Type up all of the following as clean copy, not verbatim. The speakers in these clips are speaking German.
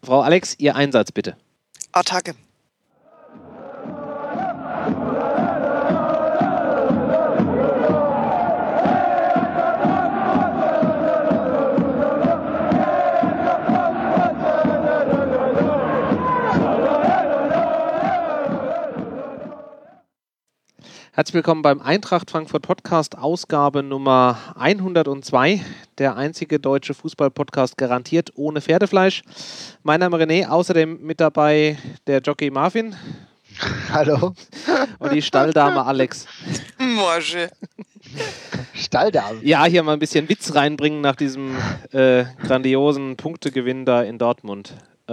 Frau Alex, Ihr Einsatz bitte. Attacke. Herzlich willkommen beim Eintracht Frankfurt Podcast, Ausgabe Nummer 102, der einzige deutsche Fußball-Podcast garantiert ohne Pferdefleisch. Mein Name ist René, außerdem mit dabei der Jockey Marvin. Hallo. Und die Stalldame Alex. Morsche. Stalldame? Ja, hier mal ein bisschen Witz reinbringen nach diesem grandiosen Punktegewinn da in Dortmund.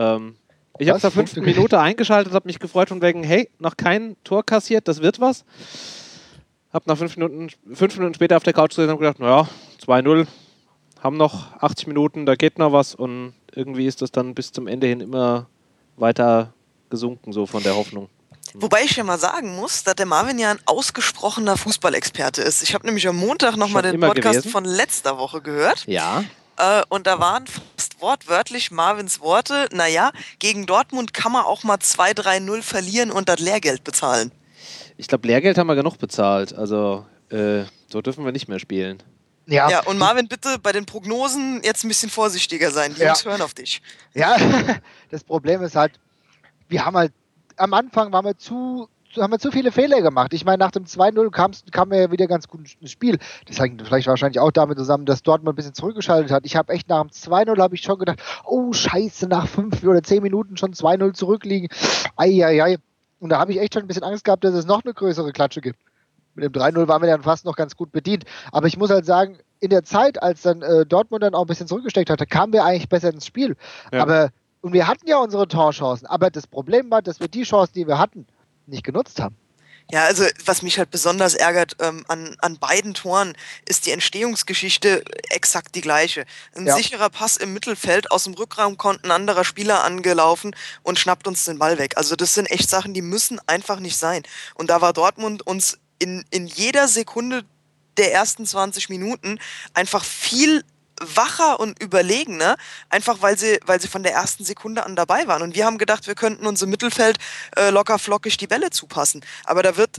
Ich habe zur 5. Minute eingeschaltet, habe mich gefreut von wegen, hey, noch kein Tor kassiert, das wird was. Habe nach 5 Minuten später auf der Couch gesessen und gedacht, naja, 2-0, haben noch 80 Minuten, da geht noch was. Und irgendwie ist das dann bis zum Ende hin immer weiter gesunken, so von der Hoffnung. Wobei ich ja mal sagen muss, dass der Marvin ja ein ausgesprochener Fußballexperte ist. Ich habe nämlich am Montag nochmal den Podcast von letzter Woche gehört. Ja. Und da waren fast wortwörtlich Marvins Worte, naja, gegen Dortmund kann man auch mal 2-3-0 verlieren und das Lehrgeld bezahlen. Ich glaube, Lehrgeld haben wir genug bezahlt. Also so dürfen wir nicht mehr spielen. Ja, und Marvin, bitte bei den Prognosen jetzt ein bisschen vorsichtiger sein. Die Jungs hören auf dich. Ja, das Problem ist halt, wir haben halt, am Anfang haben wir zu viele Fehler gemacht. Ich meine, nach dem 2-0 kam ja wieder ganz gut ins Spiel. Das hängt vielleicht wahrscheinlich auch damit zusammen, dass Dortmund ein bisschen zurückgeschaltet hat. Ich habe echt nach dem 2-0 habe ich schon gedacht, oh Scheiße, nach 5 oder 10 Minuten schon 2-0 zurückliegen. Eieiei. Und da habe ich echt schon ein bisschen Angst gehabt, dass es noch eine größere Klatsche gibt. Mit dem 3-0 waren wir dann fast noch ganz gut bedient. Aber ich muss halt sagen, in der Zeit, als dann Dortmund dann auch ein bisschen zurückgesteckt hatte, kamen wir eigentlich besser ins Spiel. Ja. Und wir hatten ja unsere Torchancen. Aber das Problem war, dass wir die Chancen, die wir hatten, nicht genutzt haben. Ja, also was mich halt besonders ärgert an beiden Toren, ist die Entstehungsgeschichte exakt die gleiche. Ein sicherer Pass im Mittelfeld, aus dem Rückraum kommt ein anderer Spieler angelaufen und schnappt uns den Ball weg. Also das sind echt Sachen, die müssen einfach nicht sein. Und da war Dortmund uns in jeder Sekunde der ersten 20 Minuten einfach viel wacher und überlegener, einfach weil sie von der ersten Sekunde an dabei waren. Und wir haben gedacht, wir könnten uns im Mittelfeld locker flockig die Bälle zupassen. Aber da wird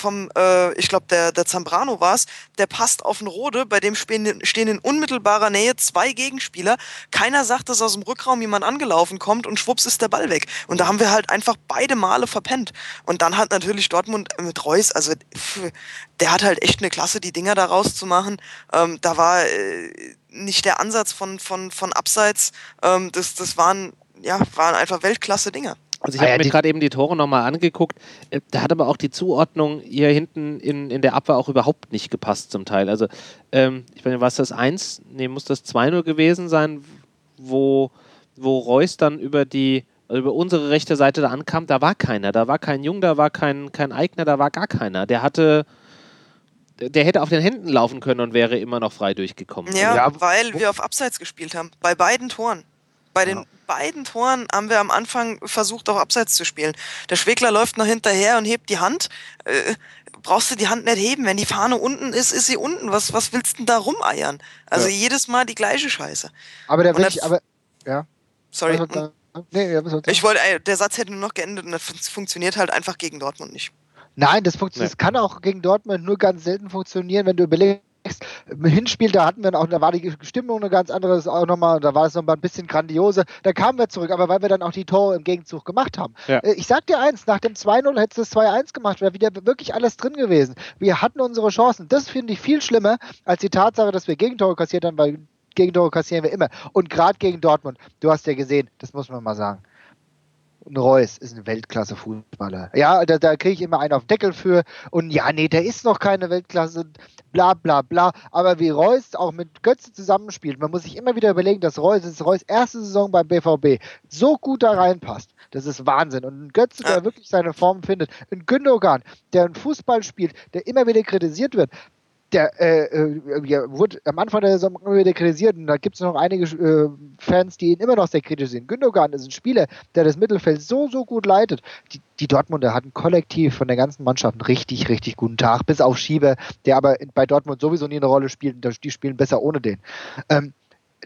ich glaube, der Zambrano war es, der passt auf den Rode, bei dem stehen in unmittelbarer Nähe 2 Gegenspieler. Keiner sagt, dass aus dem Rückraum jemand angelaufen kommt und schwupps ist der Ball weg. Und da haben wir halt einfach beide Male verpennt. Und dann hat natürlich Dortmund mit Reus, also der hat halt echt eine Klasse, die Dinger da rauszumachen. Da war nicht der Ansatz von Abseits, das waren einfach Weltklasse-Dinger. Also ich habe mir gerade eben die Tore nochmal angeguckt, da hat aber auch die Zuordnung hier hinten in der Abwehr auch überhaupt nicht gepasst zum Teil. Also ich meine, was das 1, muss das 2-0 gewesen sein, wo Reus dann über unsere rechte Seite da ankam, da war keiner, da war kein Jung, da war kein Eigner, da war gar keiner. Der hätte auf den Händen laufen können und wäre immer noch frei durchgekommen. Ja, weil wir auf Abseits gespielt haben. Bei beiden Toren. Bei den beiden Toren haben wir am Anfang versucht, auf Abseits zu spielen. Der Schwegler läuft noch hinterher und hebt die Hand. Brauchst du die Hand nicht heben. Wenn die Fahne unten ist, ist sie unten. Was willst du denn da rumeiern? Also jedes Mal die gleiche Scheiße. Aber ja. Sorry. Nee, der Satz hätte nur noch geendet und das funktioniert halt einfach gegen Dortmund nicht. Nein, das kann auch gegen Dortmund nur ganz selten funktionieren, wenn du überlegst, im Hinspiel, da war die Stimmung eine ganz andere, da war es nochmal ein bisschen grandiose, da kamen wir zurück, aber weil wir dann auch die Tore im Gegenzug gemacht haben. Ja. Ich sag dir eins, nach dem 2-0 hättest du das 2-1 gemacht, wäre wieder wirklich alles drin gewesen. Wir hatten unsere Chancen. Das finde ich viel schlimmer, als die Tatsache, dass wir Gegentore kassiert haben, weil Gegentore kassieren wir immer. Und gerade gegen Dortmund, du hast ja gesehen, das muss man mal sagen. Und Reus ist ein Weltklasse-Fußballer. Ja, da kriege ich immer einen auf den Deckel für. Und der ist noch keine Weltklasse, bla bla bla. Aber wie Reus auch mit Götze zusammenspielt, man muss sich immer wieder überlegen, dass Reus erste Saison beim BVB so gut da reinpasst. Das ist Wahnsinn. Und ein Götze, der wirklich seine Form findet. Ein Gündogan, der einen Fußball spielt, der immer wieder kritisiert wird. Der wurde am Anfang der Saison immer wieder kritisiert und da gibt es noch einige Fans, die ihn immer noch sehr kritisch sehen. Gündogan ist ein Spieler, der das Mittelfeld so gut leitet. Die Dortmunder hatten kollektiv von der ganzen Mannschaft einen richtig, richtig guten Tag, bis auf Schieber, der aber bei Dortmund sowieso nie eine Rolle spielt und die spielen besser ohne den.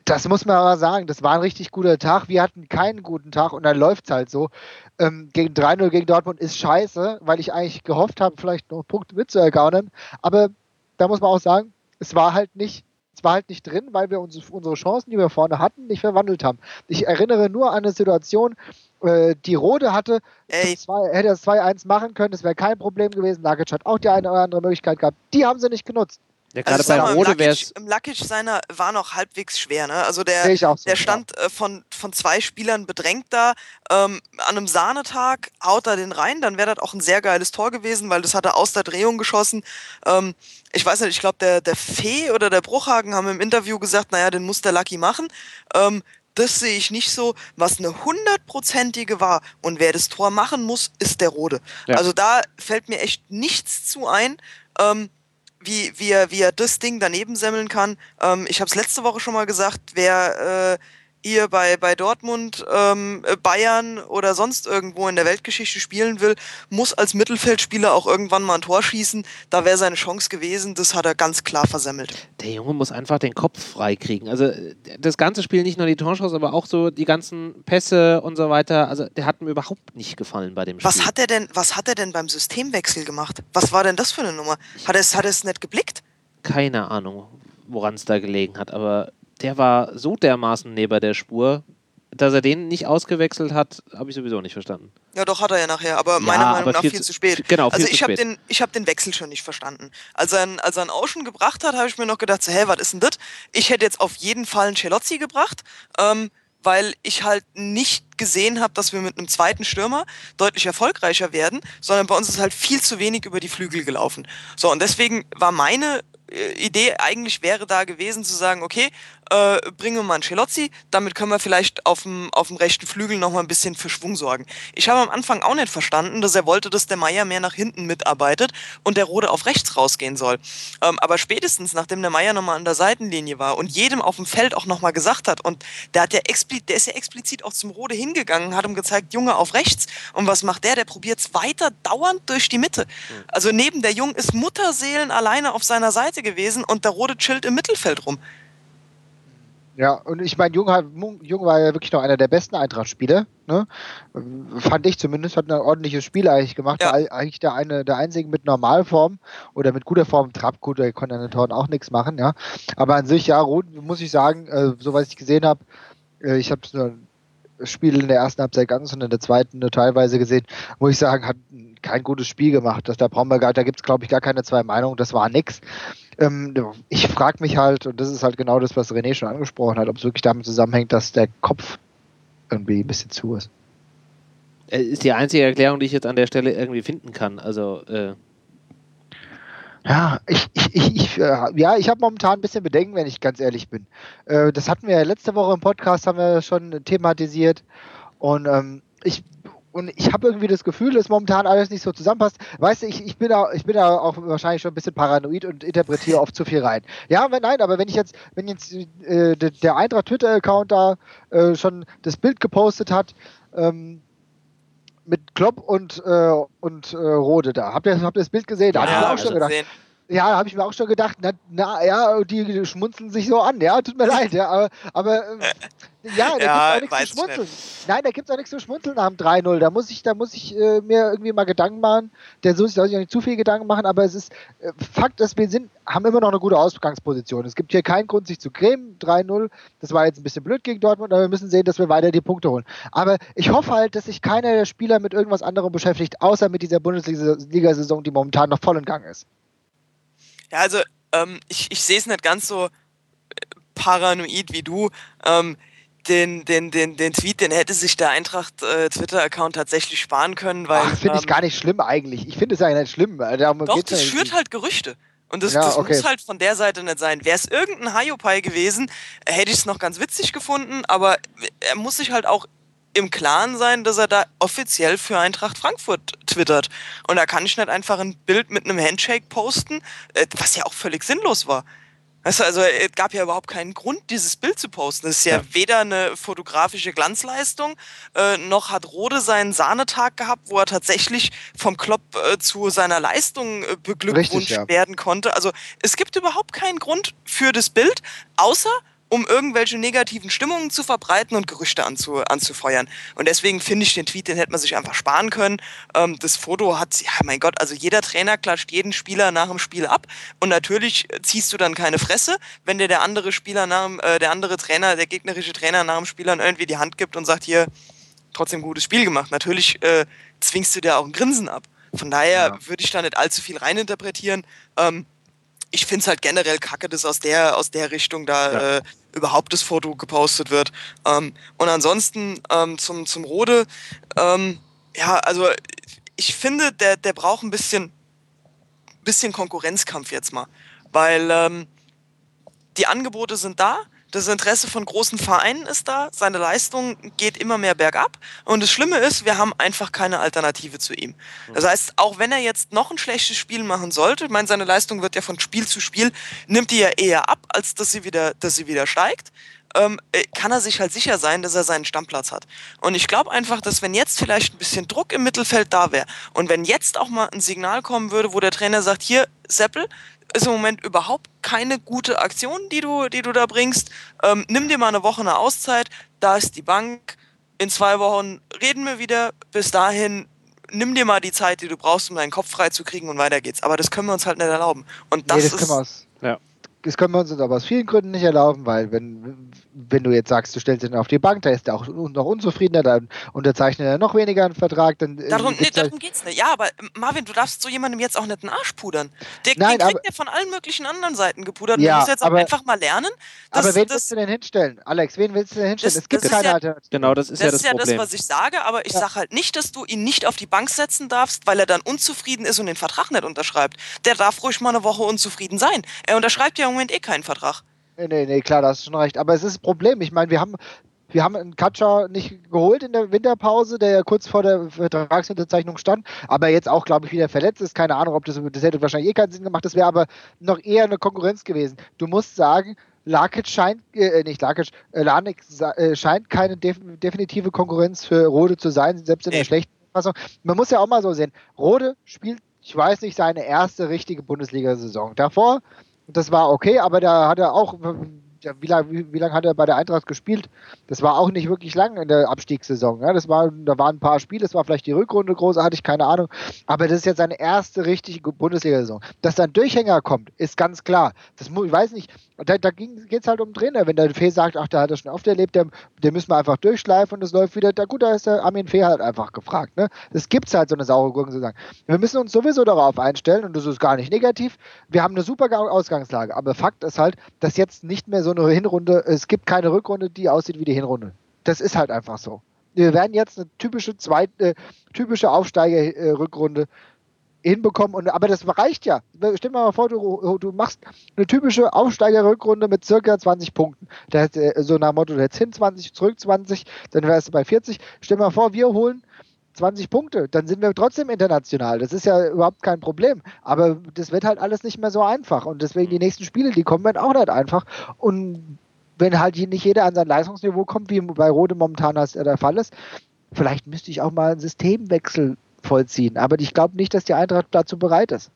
Das muss man aber sagen, das war ein richtig guter Tag. Wir hatten keinen guten Tag und dann läuft es halt so. Gegen 3-0 gegen Dortmund ist scheiße, weil ich eigentlich gehofft habe, vielleicht noch Punkte mitzuergaunern. Aber da muss man auch sagen, es war halt nicht drin, weil wir unsere Chancen, die wir vorne hatten, nicht verwandelt haben. Ich erinnere nur an eine Situation, die Rode hatte, hätte das 2-1 machen können, das wäre kein Problem gewesen. Lakic hat auch die eine oder andere Möglichkeit gehabt. Die haben sie nicht genutzt. Ja, gerade bei Rode wäre es. Im Lakic seiner war noch halbwegs schwer, ne? Also der stand von 2 Spielern bedrängt da. An einem Sahnetag haut er den rein, dann wäre das auch ein sehr geiles Tor gewesen, weil das hat er aus der Drehung geschossen. Ich weiß nicht, ich glaube, der Fee oder der Bruchhagen haben im Interview gesagt, naja, den muss der Lucky machen. Das sehe ich nicht so. Was eine 100%ige war und wer das Tor machen muss, ist der Rode. Ja. Also da fällt mir echt nichts zu ein. Wie er das Ding daneben semmeln kann. Ich habe es letzte Woche schon mal gesagt, wer hier bei Dortmund, Bayern oder sonst irgendwo in der Weltgeschichte spielen will, muss als Mittelfeldspieler auch irgendwann mal ein Tor schießen. Da wäre seine Chance gewesen, das hat er ganz klar versemmelt. Der Junge muss einfach den Kopf frei kriegen. Also das ganze Spiel, nicht nur die Torchance, aber auch so die ganzen Pässe und so weiter. Also der hat mir überhaupt nicht gefallen bei dem Spiel. Was hat er denn beim Systemwechsel gemacht? Was war denn das für eine Nummer? Hat er es nicht geblickt? Keine Ahnung, woran es da gelegen hat, aber der war so dermaßen neben der Spur, dass er den nicht ausgewechselt hat, habe ich sowieso nicht verstanden. Ja, doch, hat er ja nachher, aber meiner Meinung nach viel zu spät. Genau, also ich habe den Wechsel schon nicht verstanden. Als er einen Auschen gebracht hat, habe ich mir noch gedacht, so, was ist denn das? Ich hätte jetzt auf jeden Fall einen Celozzi gebracht, weil ich halt nicht gesehen habe, dass wir mit einem zweiten Stürmer deutlich erfolgreicher werden, sondern bei uns ist halt viel zu wenig über die Flügel gelaufen. So, und deswegen war meine Idee eigentlich wäre da gewesen zu sagen, okay, bringen wir mal einen Celozzi, damit können wir vielleicht auf dem rechten Flügel nochmal ein bisschen für Schwung sorgen. Ich habe am Anfang auch nicht verstanden, dass er wollte, dass der Meier mehr nach hinten mitarbeitet und der Rode auf rechts rausgehen soll. Aber spätestens, nachdem der Meier nochmal an der Seitenlinie war und jedem auf dem Feld auch nochmal gesagt hat, und der ist ja explizit auch zum Rode hingegangen, hat ihm gezeigt, Junge auf rechts, und was macht der? Der probiert es weiter dauernd durch die Mitte. Also neben der Jung ist Mutterseelen alleine auf seiner Seite gewesen und der Rode chillt im Mittelfeld rum. Ja, und ich meine, Jung war ja wirklich noch einer der besten Eintracht-Spieler, ne? Fand ich zumindest, hat ein ordentliches Spiel eigentlich gemacht, ja. War eigentlich der Einzige mit Normalform oder mit guter Form. Trapp, gut, der konnte an den Toren auch nichts machen, ja. Aber an sich, ja, muss ich sagen, so was ich gesehen habe, ich habe nur das Spiel in der ersten Halbzeit ganz und in der zweiten nur teilweise gesehen, muss ich sagen, hat kein gutes Spiel gemacht. Da gibt es, glaube ich, gar keine zwei Meinungen, das war nix. Ich frage mich halt, und das ist halt genau das, was René schon angesprochen hat, ob es wirklich damit zusammenhängt, dass der Kopf irgendwie ein bisschen zu ist. Ist die einzige Erklärung, die ich jetzt an der Stelle irgendwie finden kann. Also, Ja, ich habe momentan ein bisschen Bedenken, wenn ich ganz ehrlich bin. Das hatten wir ja letzte Woche im Podcast, haben wir schon thematisiert. Und ich habe irgendwie das Gefühl, dass momentan alles nicht so zusammenpasst. Weißt du, ich bin da auch wahrscheinlich schon ein bisschen paranoid und interpretiere oft zu viel rein. Ja, aber wenn jetzt der Eintracht Twitter-Account da schon das Bild gepostet hat, mit Klopp und Rode da. Habt ihr das Bild gesehen? Da habe ich mir auch schon gedacht. Ja, da habe ich mir auch schon gedacht, die schmunzeln sich so an, ja, tut mir leid, ja, aber da gibt es auch nichts zu schmunzeln. Nein, da gibt es auch nichts zu schmunzeln nach dem 3-0. Da muss ich mir irgendwie mal Gedanken machen. Der soll sich auch nicht zu viel Gedanken machen, aber es ist Fakt, dass wir haben immer noch eine gute Ausgangsposition. Es gibt hier keinen Grund, sich zu grämen. 3-0, das war jetzt ein bisschen blöd gegen Dortmund, aber wir müssen sehen, dass wir weiter die Punkte holen. Aber ich hoffe halt, dass sich keiner der Spieler mit irgendwas anderem beschäftigt, außer mit dieser Bundesliga-Saison, die momentan noch voll in Gang ist. Ja, also ich sehe es nicht ganz so paranoid wie du. Den Tweet, den hätte sich der Eintracht Twitter-Account tatsächlich sparen können, weil... Ach, finde ich gar nicht schlimm eigentlich. Ich finde es ja nicht schlimm. Doch, das schürt halt Gerüchte. Und das muss halt von der Seite nicht sein. Wäre es irgendein Haiopai gewesen, hätte ich es noch ganz witzig gefunden, aber er muss sich halt auch im Klaren sein, dass er da offiziell für Eintracht Frankfurt twittert. Und da kann ich nicht einfach ein Bild mit einem Handshake posten, was ja auch völlig sinnlos war. Weißt du, also es gab ja überhaupt keinen Grund, dieses Bild zu posten. Das ist ja weder eine fotografische Glanzleistung, noch hat Rode seinen Sahnetag gehabt, wo er tatsächlich vom Klopp zu seiner Leistung beglückwünscht werden konnte. Also es gibt überhaupt keinen Grund für das Bild, außer um irgendwelche negativen Stimmungen zu verbreiten und Gerüchte anzufeuern. Und deswegen finde ich den Tweet, den hätte man sich einfach sparen können. Das Foto hat, ja mein Gott, also jeder Trainer klatscht jeden Spieler nach dem Spiel ab und natürlich ziehst du dann keine Fresse, wenn dir der andere Spieler der andere Trainer, der gegnerische Trainer nach dem Spiel dann irgendwie die Hand gibt und sagt, hier, trotzdem gutes Spiel gemacht. Natürlich zwingst du dir auch ein Grinsen ab. Von daher würde ich da nicht allzu viel reininterpretieren. Ich finde es halt generell kacke, dass aus der Richtung da überhaupt das Foto gepostet wird. Und ansonsten zum Rode, also ich finde, der braucht ein bisschen Konkurrenzkampf jetzt mal. Weil die Angebote sind da, das Interesse von großen Vereinen ist da, seine Leistung geht immer mehr bergab und das Schlimme ist, wir haben einfach keine Alternative zu ihm. Das heißt, auch wenn er jetzt noch ein schlechtes Spiel machen sollte, ich meine, seine Leistung wird ja von Spiel zu Spiel, nimmt die ja eher ab, als dass sie wieder steigt, kann er sich halt sicher sein, dass er seinen Stammplatz hat. Und ich glaube einfach, dass wenn jetzt vielleicht ein bisschen Druck im Mittelfeld da wäre und wenn jetzt auch mal ein Signal kommen würde, wo der Trainer sagt, hier, Seppel, ist im Moment überhaupt keine gute Aktion, die du da bringst. Nimm dir mal eine Woche eine Auszeit, da ist die Bank. In 2 Wochen reden wir wieder. Bis dahin, nimm dir mal die Zeit, die du brauchst, um deinen Kopf frei zu kriegen und weiter geht's. Aber das können wir uns halt nicht erlauben. Und das Das können wir uns aber aus vielen Gründen nicht erlauben, weil wenn du jetzt sagst, du stellst ihn auf die Bank, da ist er auch noch unzufriedener, dann unterzeichnet er noch weniger einen Vertrag. Dann, darum geht's nicht. Ja, aber Marvin, du darfst so jemandem jetzt auch nicht einen Arsch pudern. Den kriegt er von allen möglichen anderen Seiten gepudert. Ja, du musst jetzt auch einfach mal lernen. Aber wen willst du denn hinstellen? Alex, wen willst du denn hinstellen? Es gibt keine Alternative. Genau, das ist ja das Problem. Das ist ja das, was ich sage, aber ich sage halt nicht, dass du ihn nicht auf die Bank setzen darfst, weil er dann unzufrieden ist und den Vertrag nicht unterschreibt. Der darf ruhig mal eine Woche unzufrieden sein. Er unterschreibt ja im Moment keinen Vertrag. Nee, klar, da hast du schon recht. Aber es ist ein Problem. Ich meine, wir haben einen Katscher nicht geholt in der Winterpause, der ja kurz vor der Vertragsunterzeichnung stand, aber jetzt auch, glaube ich, wieder verletzt ist. Keine Ahnung, ob das hätte wahrscheinlich keinen Sinn gemacht. Das wäre aber noch eher eine Konkurrenz gewesen. Du musst sagen, Lanik scheint keine definitive Konkurrenz für Rode zu sein, selbst in der schlechten Fassung. Man muss ja auch mal so sehen, Rode spielt, ich weiß nicht, seine erste richtige Bundesliga-Saison. Davor, das war okay, aber da hat er auch, wie lange hat er bei der Eintracht gespielt? Das war auch nicht wirklich lang in der Abstiegssaison. Ja? Da waren ein paar Spiele, das war vielleicht die Rückrunde großartig, keine Ahnung. Aber das ist jetzt seine erste richtige Bundesliga-Saison. Dass da ein Durchhänger kommt, ist ganz klar. Ich weiß nicht, da geht es halt um den Trainer. Wenn der Fee sagt, ach, da hat er schon oft erlebt, den müssen wir einfach durchschleifen und es läuft wieder. Da ist der Armin Fee halt einfach gefragt. Ne? Das gibt es halt, so eine saure Gurke zu sagen. Wir müssen uns sowieso darauf einstellen und das ist gar nicht negativ. Wir haben eine super Ausgangslage. Aber Fakt ist halt, dass jetzt nicht mehr so eine Hinrunde, es gibt keine Rückrunde, die aussieht wie die Hinrunde. Das ist halt einfach so. Wir werden jetzt eine typische Aufsteiger-Rückrunde hinbekommen, aber das reicht ja. Stell dir mal vor, du machst eine typische Aufsteiger-Rückrunde mit circa 20 Punkten. Das heißt, so nach dem Motto, du hättest hin 20, zurück 20, dann wärst du bei 40. Stell dir mal vor, wir holen 20 Punkte, dann sind wir trotzdem international. Das ist ja überhaupt kein Problem. Aber das wird halt alles nicht mehr so einfach. Und deswegen die nächsten Spiele, die kommen, werden auch nicht einfach. Und wenn halt nicht jeder an sein Leistungsniveau kommt, wie bei Rode momentan der Fall ist, vielleicht müsste ich auch mal einen Systemwechsel vollziehen. Aber ich glaube nicht, dass die Eintracht dazu bereit ist.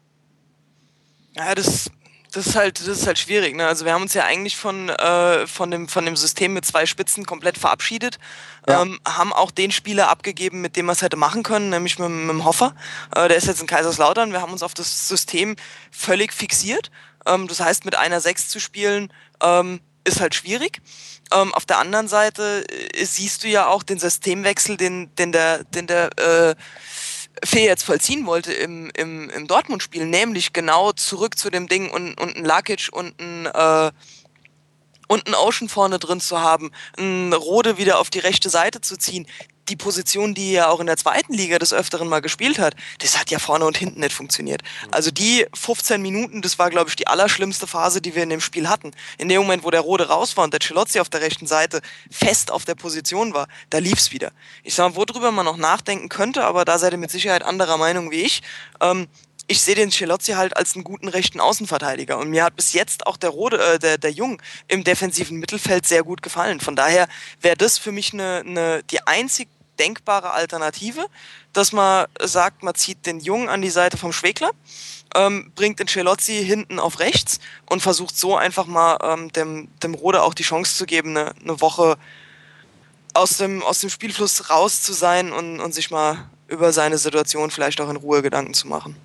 Ja, das ist halt schwierig. Ne? Also wir haben uns ja eigentlich von dem System mit 2 Spitzen komplett verabschiedet. Ja. Haben auch den Spieler abgegeben, mit dem wir es hätte machen können, nämlich mit dem Hoffer. Der ist jetzt in Kaiserslautern. Wir haben uns auf das System völlig fixiert. Das heißt, mit einer 6 zu spielen, ist halt schwierig. Auf der anderen Seite siehst du ja auch den Systemwechsel, den der Fee jetzt vollziehen wollte im Dortmund-Spiel, nämlich genau zurück zu dem Ding und einen Lakic und einen Ocean vorne drin zu haben, einen Rode wieder auf die rechte Seite zu ziehen. Die Position, die er auch in der 2. Liga des Öfteren mal gespielt hat, das hat ja vorne und hinten nicht funktioniert. Also die 15 Minuten, das war, glaube ich, die allerschlimmste Phase, die wir in dem Spiel hatten. In dem Moment, wo der Rode raus war und der Celozzi auf der rechten Seite fest auf der Position war, da lief's wieder. Ich sag mal, worüber man noch nachdenken könnte, aber da seid ihr mit Sicherheit anderer Meinung wie ich. Ich sehe den Celozzi halt als einen guten rechten Außenverteidiger und mir hat bis jetzt auch der Jung im defensiven Mittelfeld sehr gut gefallen. Von daher wäre das für mich die einzig denkbare Alternative, dass man sagt, man zieht den Jungen an die Seite vom Schwegler, bringt den Celozzi hinten auf rechts und versucht so einfach mal dem Rode auch die Chance zu geben, eine Woche aus dem Spielfluss raus zu sein und sich mal über seine Situation vielleicht auch in Ruhe Gedanken zu machen.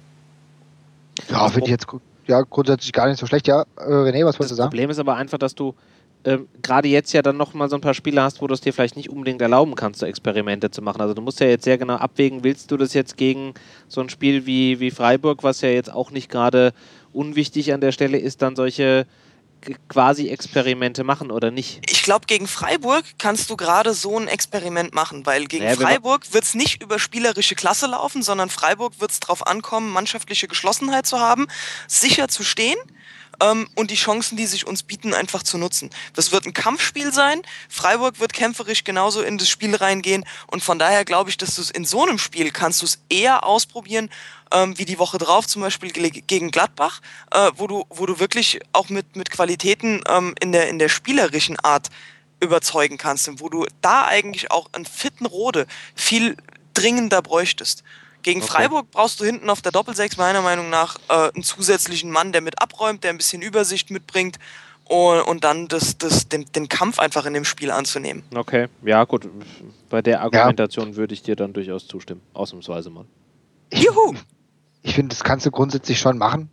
Ja, finde ich jetzt grundsätzlich gar nicht so schlecht. Ja, René, was wolltest du sagen? Das Problem ist aber einfach, dass du gerade jetzt ja dann noch mal so ein paar Spiele hast, wo du es dir vielleicht nicht unbedingt erlauben kannst, so Experimente zu machen. Also du musst ja jetzt sehr genau abwägen, willst du das jetzt gegen so ein Spiel wie Freiburg, was ja jetzt auch nicht gerade unwichtig an der Stelle ist, dann solche quasi Experimente machen oder nicht? Ich glaube, gegen Freiburg kannst du gerade so ein Experiment machen, weil gegen Freiburg wird es nicht über spielerische Klasse laufen, sondern Freiburg wird es darauf ankommen, mannschaftliche Geschlossenheit zu haben, sicher zu stehen und die Chancen, die sich uns bieten, einfach zu nutzen. Das wird ein Kampfspiel sein. Freiburg wird kämpferisch genauso in das Spiel reingehen und von daher glaube ich, dass du es in so einem Spiel kannst du es eher ausprobieren, wie die Woche drauf, zum Beispiel gegen Gladbach, wo du wirklich auch mit Qualitäten in der spielerischen Art überzeugen kannst und wo du da eigentlich auch einen fitten Rode viel dringender bräuchtest. Gegen Freiburg brauchst du hinten auf der Doppelsechs meiner Meinung nach einen zusätzlichen Mann, der mit abräumt, der ein bisschen Übersicht mitbringt und dann den Kampf einfach in dem Spiel anzunehmen. Okay, ja gut, bei der Argumentation würde ich dir dann durchaus zustimmen, ausnahmsweise mal. Juhu! Ich finde, das kannst du grundsätzlich schon machen.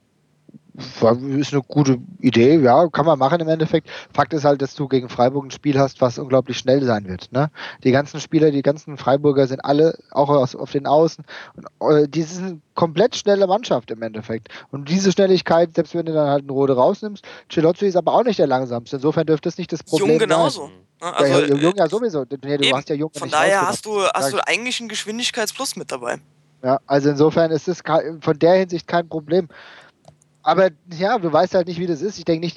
Ist eine gute Idee, ja, kann man machen im Endeffekt. Fakt ist halt, dass du gegen Freiburg ein Spiel hast, was unglaublich schnell sein wird. Ne? Die ganzen Spieler, die ganzen Freiburger sind alle auch auf den Außen. Und, die sind eine komplett schnelle Mannschaft im Endeffekt. Und diese Schnelligkeit, selbst wenn du dann halt einen Rode rausnimmst, Celozzi ist aber auch nicht der langsamste. Insofern dürfte das nicht das Problem Jung genauso. sein. Also, Jung ja sowieso. Du hast ja Jung von daher hast du eigentlich einen Geschwindigkeitsplus mit dabei. Ja, also insofern ist es von der Hinsicht kein Problem. Aber ja, du weißt halt nicht, wie das ist. Ich denke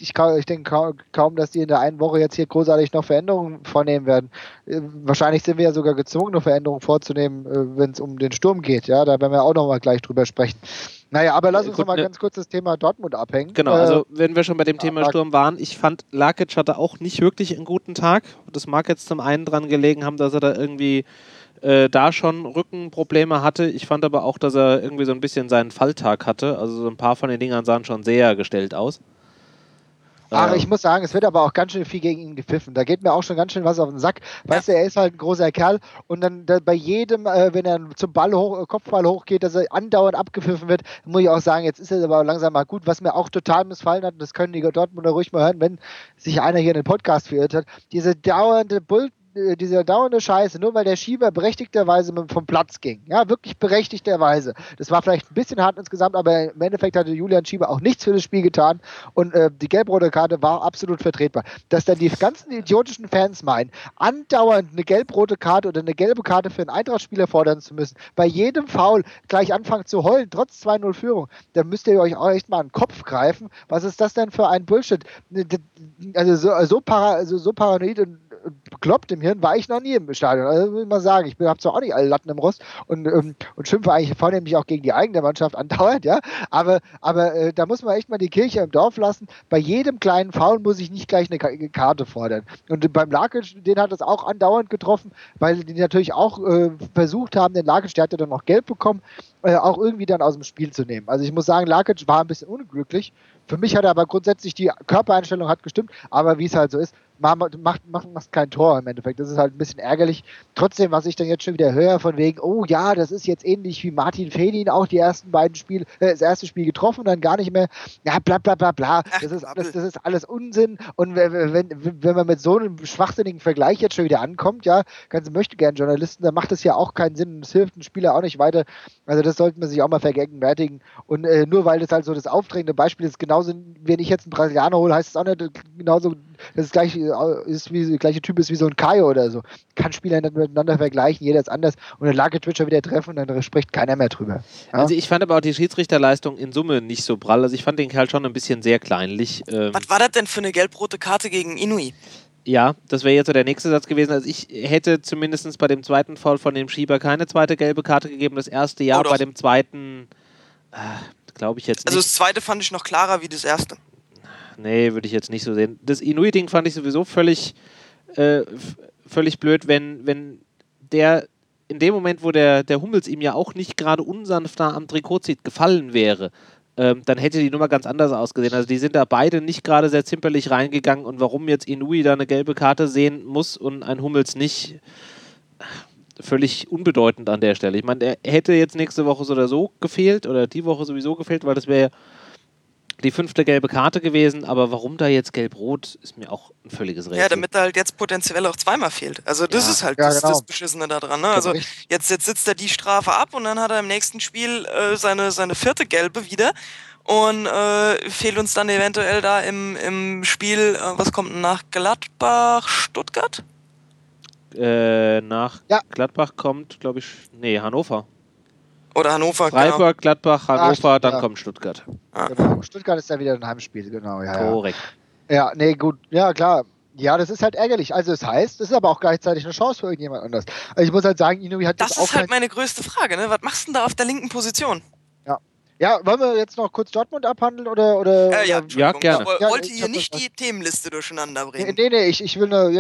kaum, dass die in der einen Woche jetzt hier großartig noch Veränderungen vornehmen werden. Wahrscheinlich sind wir ja sogar gezwungen, eine Veränderung vorzunehmen, wenn es um den Sturm geht. Ja, da werden wir auch noch mal gleich drüber sprechen. Naja, aber lass uns noch mal ganz kurz das Thema Dortmund abhängen. Genau, also wenn wir schon bei dem Thema Sturm waren, ich fand, Lakic hatte auch nicht wirklich einen guten Tag. Das mag jetzt zum einen dran gelegen haben, dass er da irgendwie da schon Rückenprobleme hatte. Ich fand aber auch, dass er irgendwie so ein bisschen seinen Falltag hatte. Also so ein paar von den Dingern sahen schon sehr gestellt aus. Ach, ich muss sagen, es wird aber auch ganz schön viel gegen ihn gepfiffen. Da geht mir auch schon ganz schön was auf den Sack. Weißt du, er ist halt ein großer Kerl und dann bei jedem, wenn er zum Kopfball hochgeht, dass er andauernd abgepfiffen wird, muss ich auch sagen, jetzt ist er aber langsam mal gut. Was mir auch total missfallen hat, und das können die Dortmunder ruhig mal hören, wenn sich einer hier in den Podcast verirrt hat, diese dauernde Scheiße, nur weil der Schieber berechtigterweise vom Platz ging. Ja, wirklich berechtigterweise. Das war vielleicht ein bisschen hart insgesamt, aber im Endeffekt hatte Julian Schieber auch nichts für das Spiel getan und die gelb-rote Karte war absolut vertretbar. Dass dann die ganzen idiotischen Fans meinen, andauernd eine gelb-rote Karte oder eine gelbe Karte für einen Eintracht-Spieler fordern zu müssen, bei jedem Foul gleich anfangen zu heulen, trotz 2-0 Führung, dann müsst ihr euch auch echt mal an den Kopf greifen. Was ist das denn für ein Bullshit? Also so paranoid und bekloppt im Hirn war ich noch nie im Stadion. Also muss ich mal sagen, ich habe zwar auch nicht alle Latten im Rost und schimpfe eigentlich vornehmlich auch gegen die eigene Mannschaft andauernd, ja, aber da muss man echt mal die Kirche im Dorf lassen. Bei jedem kleinen Foul muss ich nicht gleich eine Karte fordern. Und beim Lakic, den hat es auch andauernd getroffen, weil die natürlich auch versucht haben, den Lakic, der hat ja dann noch gelb bekommen, auch irgendwie dann aus dem Spiel zu nehmen. Also ich muss sagen, Lakic war ein bisschen unglücklich. Für mich hat er aber grundsätzlich die Körpereinstellung hat gestimmt, aber wie es halt so ist, machst kein Tor im Endeffekt. Das ist halt ein bisschen ärgerlich. Trotzdem, was ich dann jetzt schon wieder höre, von wegen, oh ja, das ist jetzt ähnlich wie Martin Fehlin auch die ersten beiden Spiele, das erste Spiel getroffen und dann gar nicht mehr, ja, bla bla bla bla. Das ist alles Unsinn. Und wenn man mit so einem schwachsinnigen Vergleich jetzt schon wieder ankommt, ja, ganz möchte gern Journalisten, dann macht das ja auch keinen Sinn und das hilft dem Spieler auch nicht weiter. Also das sollte man sich auch mal vergegenwärtigen. Und nur weil das halt so das aufdrängende Beispiel ist, genauso, wenn ich jetzt einen Brasilianer hole, heißt es auch nicht genauso, das gleiche gleiche Typ ist wie so ein Kaio oder so. Kann Spieler nicht miteinander vergleichen, jeder ist anders und dann lag Twitcher wieder treffen und dann spricht keiner mehr drüber. Ja? Also ich fand aber auch die Schiedsrichterleistung in Summe nicht so prall. Also ich fand den Kerl schon ein bisschen sehr kleinlich. Was war das denn für eine gelb-rote Karte gegen Inui? Ja, das wäre jetzt so der nächste Satz gewesen. Also ich hätte zumindest bei dem zweiten Foul von dem Schieber keine zweite gelbe Karte gegeben. Das erste Jahr, bei dem zweiten glaube ich jetzt nicht. Also das zweite fand ich noch klarer wie das erste. Nee, würde ich jetzt nicht so sehen. Das Inui-Ding fand ich sowieso völlig blöd, wenn der in dem Moment, wo der Hummels ihm ja auch nicht gerade unsanft am Trikot zieht, gefallen wäre, dann hätte die Nummer ganz anders ausgesehen. Also die sind da beide nicht gerade sehr zimperlich reingegangen und warum jetzt Inouye da eine gelbe Karte sehen muss und ein Hummels nicht, völlig unbedeutend an der Stelle. Ich meine, er hätte jetzt nächste Woche so oder so gefehlt oder die Woche sowieso gefehlt, weil das wäre die 5. gelbe Karte gewesen, aber warum da jetzt gelb-rot, ist mir auch ein völliges Rätsel. Ja, damit er halt jetzt potenziell auch zweimal fehlt. Also das ist halt das Beschissene da dran. Ne? Also jetzt sitzt er die Strafe ab und dann hat er im nächsten Spiel seine 4. gelbe wieder und fehlt uns dann eventuell da im Spiel, was kommt nach Gladbach, Stuttgart? Nach Gladbach kommt, glaube ich, Hannover. Oder Hannover, Freiburg, genau. Gladbach, Hannover, dann kommt Stuttgart. Genau. Stuttgart ist ja wieder ein Heimspiel, genau. Ja, korrekt. Ja, nee, gut. Ja, klar. Ja, das ist halt ärgerlich. Also das heißt, es ist aber auch gleichzeitig eine Chance für irgendjemand anders. Also ich muss halt sagen, Inouye hat das ist halt meine größte Frage, ne? Was machst du denn da auf der linken Position? Ja, wollen wir jetzt noch kurz Dortmund abhandeln oder ja, gerne. Ich wollte hier nicht die Themenliste durcheinander bringen. Nee, ich will nur,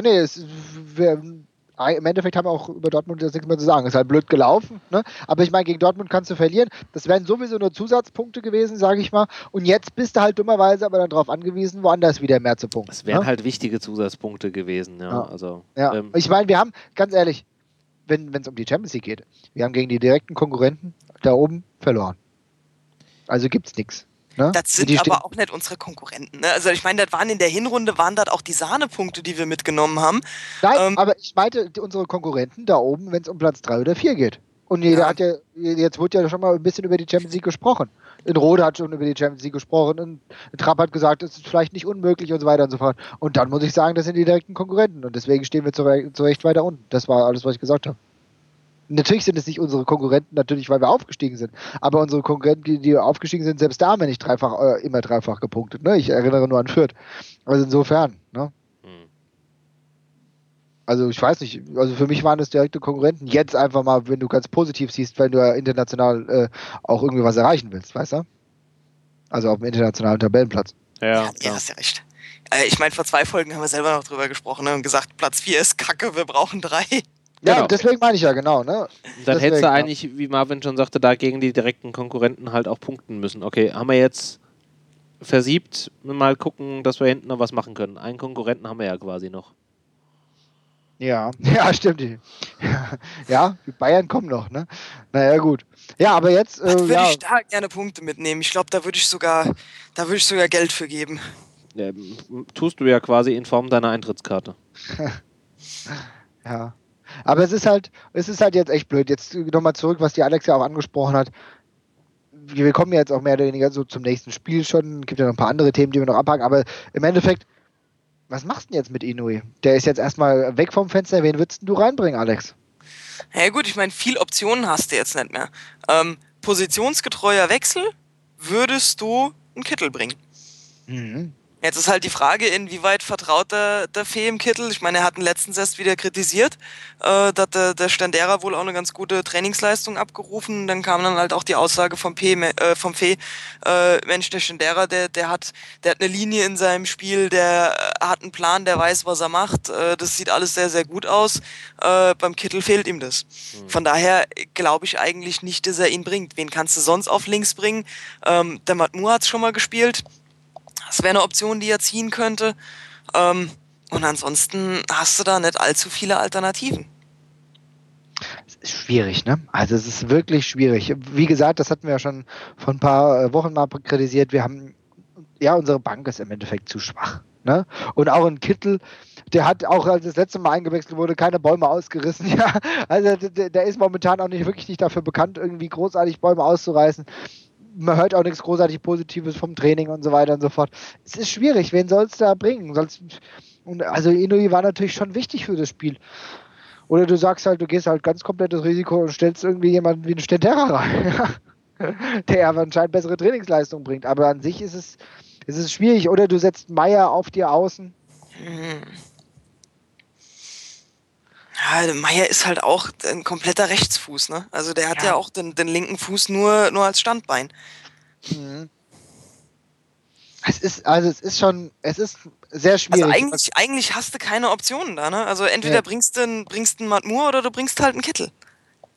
im Endeffekt haben wir auch über Dortmund jetzt nichts mehr zu sagen. Ist halt blöd gelaufen, ne? Aber ich meine, gegen Dortmund kannst du verlieren. Das wären sowieso nur Zusatzpunkte gewesen, sage ich mal. Und jetzt bist du halt dummerweise aber dann darauf angewiesen, woanders wieder mehr zu punkten. Das wären halt wichtige Zusatzpunkte gewesen, ja. Also, ich meine, wir haben, ganz ehrlich, wenn es um die Champions League geht, wir haben gegen die direkten Konkurrenten da oben verloren. Also gibt's nichts. Ne? Das sind aber auch nicht unsere Konkurrenten. Ne? Also ich meine, das waren in der Hinrunde, waren das auch die Sahnepunkte, die wir mitgenommen haben. Nein, aber ich meinte unsere Konkurrenten da oben, wenn es um Platz 3 oder 4 geht. Und jeder hat jetzt wurde ja schon mal ein bisschen über die Champions League gesprochen. In Rode hat schon über die Champions League gesprochen und Trapp hat gesagt, es ist vielleicht nicht unmöglich und so weiter und so fort. Und dann muss ich sagen, das sind die direkten Konkurrenten und deswegen stehen wir zu Recht weiter unten. Das war alles, was ich gesagt habe. Natürlich sind es nicht unsere Konkurrenten, natürlich, weil wir aufgestiegen sind. Aber unsere Konkurrenten, die aufgestiegen sind, selbst da haben wir nicht immer dreifach gepunktet. Ne? Ich erinnere nur an Fürth. Also insofern. Ne? Also ich weiß nicht. Also für mich waren das direkte Konkurrenten. Jetzt einfach mal, wenn du ganz positiv siehst, wenn du ja international auch irgendwie was erreichen willst, weißt du? Also auf dem internationalen Tabellenplatz. Ja, hast ja recht. Ich meine, vor 2 Folgen haben wir selber noch drüber gesprochen, ne? Und gesagt, Platz 4 ist Kacke, wir brauchen 3. Ja, genau. Deswegen meine ich ja, genau. Ne? Dann hättest du eigentlich, wie Marvin schon sagte, da gegen die direkten Konkurrenten halt auch punkten müssen. Okay, haben wir jetzt versiebt, mal gucken, dass wir hinten noch was machen können. Einen Konkurrenten haben wir ja quasi noch. Ja, stimmt. Ja, die Bayern kommen noch, ne? Naja, gut. Ja, aber jetzt... würde ich da gerne Punkte mitnehmen. Ich glaube, da würde ich sogar Geld für geben. Ja, tust du ja quasi in Form deiner Eintrittskarte. Ja. Aber es ist halt jetzt echt blöd. Jetzt nochmal zurück, was die Alex ja auch angesprochen hat. Wir kommen ja jetzt auch mehr oder weniger so zum nächsten Spiel schon. Es gibt ja noch ein paar andere Themen, die wir noch abhaken. Aber im Endeffekt, was machst du denn jetzt mit Inouye? Der ist jetzt erstmal weg vom Fenster. Wen würdest du reinbringen, Alex? Ja gut, ich meine, viel Optionen hast du jetzt nicht mehr. Positionsgetreuer Wechsel würdest du einen Kittel bringen. Mhm. Jetzt ist halt die Frage, inwieweit vertraut der Fee im Kittel. Ich meine, er hat ihn letztens erst wieder kritisiert, dass der Stendera wohl auch eine ganz gute Trainingsleistung abgerufen. Dann kam dann halt auch die Aussage vom Fee, Mensch, der Stendera, der hat eine Linie in seinem Spiel, der hat einen Plan, der weiß, was er macht. Das sieht alles sehr, sehr gut aus. Beim Kittel fehlt ihm das. Von daher glaube ich eigentlich nicht, dass er ihn bringt. Wen kannst du sonst auf links bringen? Der Matmur hat es schon mal gespielt. Das wäre eine Option, die er ziehen könnte. Und ansonsten hast du da nicht allzu viele Alternativen. Es ist schwierig, ne? Also es ist wirklich schwierig. Wie gesagt, das hatten wir ja schon vor ein paar Wochen mal kritisiert. Wir haben, unsere Bank ist im Endeffekt zu schwach. Ne? Und auch ein Kittel, der hat auch, als das letzte Mal eingewechselt wurde, keine Bäume ausgerissen. Ja? Also der ist momentan auch wirklich nicht dafür bekannt, irgendwie großartig Bäume auszureißen. Man hört auch nichts großartig Positives vom Training und so weiter und so fort. Es ist schwierig, wen sollst du da bringen? Also Inouye war natürlich schon wichtig für das Spiel. Oder du sagst halt, du gehst halt ganz komplettes Risiko und stellst irgendwie jemanden wie einen Stendera rein, der aber anscheinend bessere Trainingsleistung bringt. Aber an sich ist es schwierig. Oder du setzt Meier auf dir außen. Ja, Meier ist halt auch ein kompletter Rechtsfuß, ne? Also der hat ja auch den linken Fuß nur als Standbein. Mhm. Es ist sehr schwierig. Also eigentlich hast du keine Optionen da, ne? Also entweder bringst du einen Matmur oder du bringst halt einen Kittel.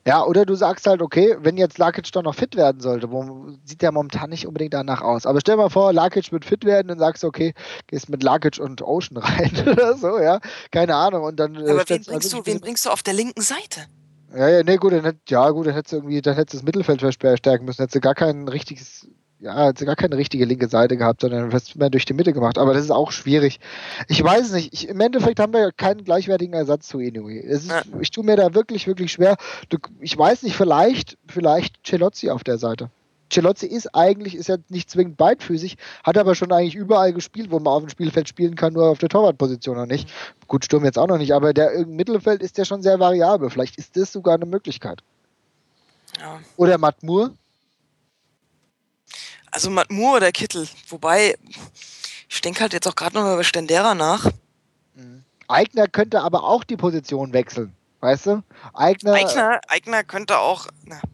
Ja, oder du sagst halt, okay, wenn jetzt Lakic doch noch fit werden sollte, sieht ja momentan nicht unbedingt danach aus. Aber stell dir mal vor, Lakic wird fit werden und sagst, okay, gehst mit Lakic und Ocean rein oder so, ja. Keine Ahnung. Und dann Aber stellst du halt wirklich wen bringst du auf der linken Seite? ja, nee, gut, dann hättest du irgendwie, dann hättest du das Mittelfeld verstärken müssen, hättest du hättest du gar keine richtige linke Seite gehabt, sondern hättest du mehr durch die Mitte gemacht. Aber das ist auch schwierig. Ich weiß es nicht. Im Endeffekt haben wir ja keinen gleichwertigen Ersatz zu Inouye. Ja. Ich tue mir da wirklich, wirklich schwer. Ich weiß nicht, vielleicht Celozzi auf der Seite. Celozzi ist ja nicht zwingend beidfüßig, hat aber schon eigentlich überall gespielt, wo man auf dem Spielfeld spielen kann, nur auf der Torwartposition noch nicht. Gut, Sturm jetzt auch noch nicht, aber im Mittelfeld ist der schon sehr variabel. Vielleicht ist das sogar eine Möglichkeit. Ja. Oder Matt Moore. Also Matt Moore oder Kittel. Wobei, ich denke halt jetzt auch gerade noch mal über Stendera nach. Eigner könnte aber auch die Position wechseln. Weißt du? Eigner könnte auch.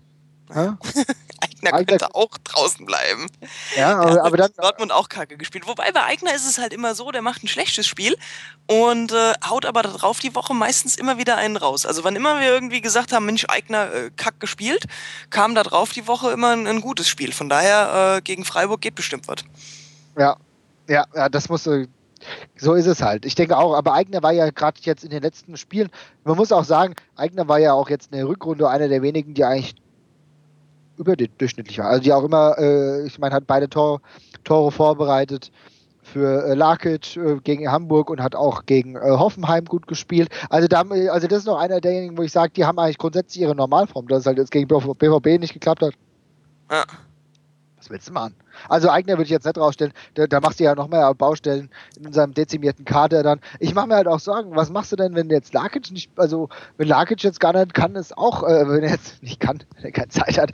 Eigner könnte auch draußen bleiben. Ja, aber dann. Dortmund auch kacke gespielt. Wobei bei Eigner ist es halt immer so, der macht ein schlechtes Spiel und haut aber darauf die Woche meistens immer wieder einen raus. Also wann immer wir irgendwie gesagt haben, Mensch, Eigner kack gespielt, kam da drauf die Woche immer ein gutes Spiel. Von daher gegen Freiburg geht bestimmt was. Ja, das muss so ist es halt. Ich denke auch, aber Eigner war ja gerade jetzt in den letzten Spielen, man muss auch sagen, Eigner war ja auch jetzt in der Rückrunde einer der wenigen, die eigentlich überdurchschnittlich war. Also die auch immer, ich meine, hat beide Tore vorbereitet für Lakic gegen Hamburg und hat auch gegen Hoffenheim gut gespielt. Also das ist noch einer derjenigen, wo ich sage, die haben eigentlich grundsätzlich ihre Normalform, dass es halt jetzt gegen BVB nicht geklappt hat. Ja. Was willst du machen? Also Eigner würde ich jetzt nicht rausstellen, da machst du ja noch mehr Baustellen in unserem dezimierten Kader dann. Ich mache mir halt auch Sorgen, was machst du denn, wenn jetzt Lakic nicht, also wenn Lakic jetzt gar nicht kann, ist auch, wenn er jetzt nicht kann, wenn er keine Zeit hat,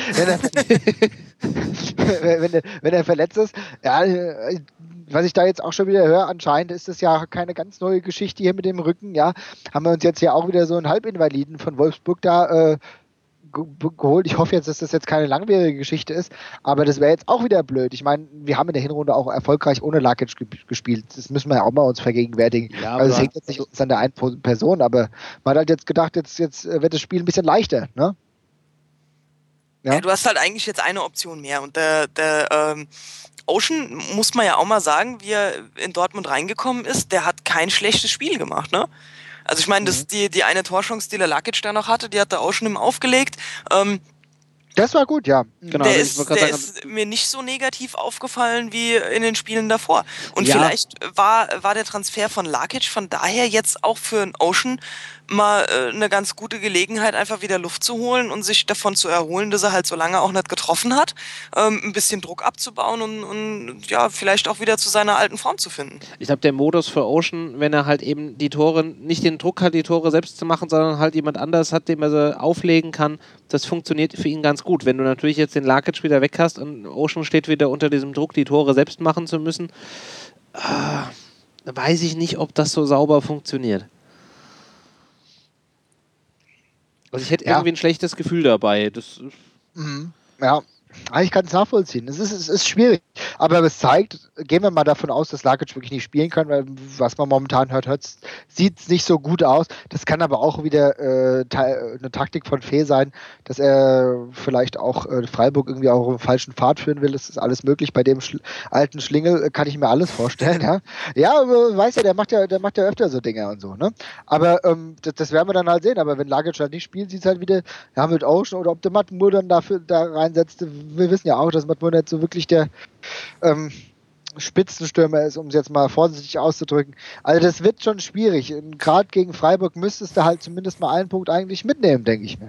wenn er verletzt ist, ja, was ich da jetzt auch schon wieder höre, anscheinend ist das ja keine ganz neue Geschichte hier mit dem Rücken, ja, haben wir uns jetzt ja auch wieder so einen Halbinvaliden von Wolfsburg da geholt. Ich hoffe jetzt, dass das jetzt keine langwierige Geschichte ist, aber das wäre jetzt auch wieder blöd. Ich meine, wir haben in der Hinrunde auch erfolgreich ohne Lakic gespielt. Das müssen wir ja auch mal uns vergegenwärtigen. Ja, also es hängt jetzt nicht an der einen Person, aber man hat halt jetzt gedacht, jetzt wird das Spiel ein bisschen leichter, ne? Ja, du hast halt eigentlich jetzt eine Option mehr und der Ocean, muss man ja auch mal sagen, wie er in Dortmund reingekommen ist, der hat kein schlechtes Spiel gemacht, ne? Also ich meine, die eine Torchance, die der Lakic da noch hatte, die hat der Ocean ihm aufgelegt. Das war gut, ja. Genau, der ist mir nicht so negativ aufgefallen wie in den Spielen davor. Und vielleicht war der Transfer von Lakic von daher jetzt auch für einen Ocean mal eine ganz gute Gelegenheit, einfach wieder Luft zu holen und sich davon zu erholen, dass er halt so lange auch nicht getroffen hat, ein bisschen Druck abzubauen und ja, vielleicht auch wieder zu seiner alten Form zu finden. Ich glaube, der Modus für Ocean, wenn er halt eben die Tore, nicht den Druck hat, die Tore selbst zu machen, sondern halt jemand anders hat, dem er sie auflegen kann, das funktioniert für ihn ganz gut. Wenn du natürlich jetzt den Lakic wieder weg hast und Ocean steht wieder unter diesem Druck, die Tore selbst machen zu müssen, weiß ich nicht, ob das so sauber funktioniert. Also ich hätte irgendwie ein schlechtes Gefühl dabei. Ja, ich kann es nachvollziehen. Es ist schwierig. Aber es zeigt, gehen wir mal davon aus, dass Lakic wirklich nicht spielen kann, weil was man momentan hört, sieht es nicht so gut aus. Das kann aber auch wieder eine Taktik von Fee sein, dass er vielleicht auch Freiburg irgendwie auch auf den falschen Pfad führen will. Das ist alles möglich. Bei dem alten Schlingel kann ich mir alles vorstellen. Ja, weiß ja, der macht ja öfter so Dinge und so. Ne? Aber das werden wir dann halt sehen. Aber wenn Lakic halt nicht spielt, sieht es halt wieder, ja, mit Ocean oder ob der Matt Moore dann da reinsetzt. Wir wissen ja auch, dass Matt Moore nicht so wirklich der Spitzenstürmer ist, um es jetzt mal vorsichtig auszudrücken. Also das wird schon schwierig. Gerade gegen Freiburg müsstest du halt zumindest mal einen Punkt eigentlich mitnehmen, denke ich mir.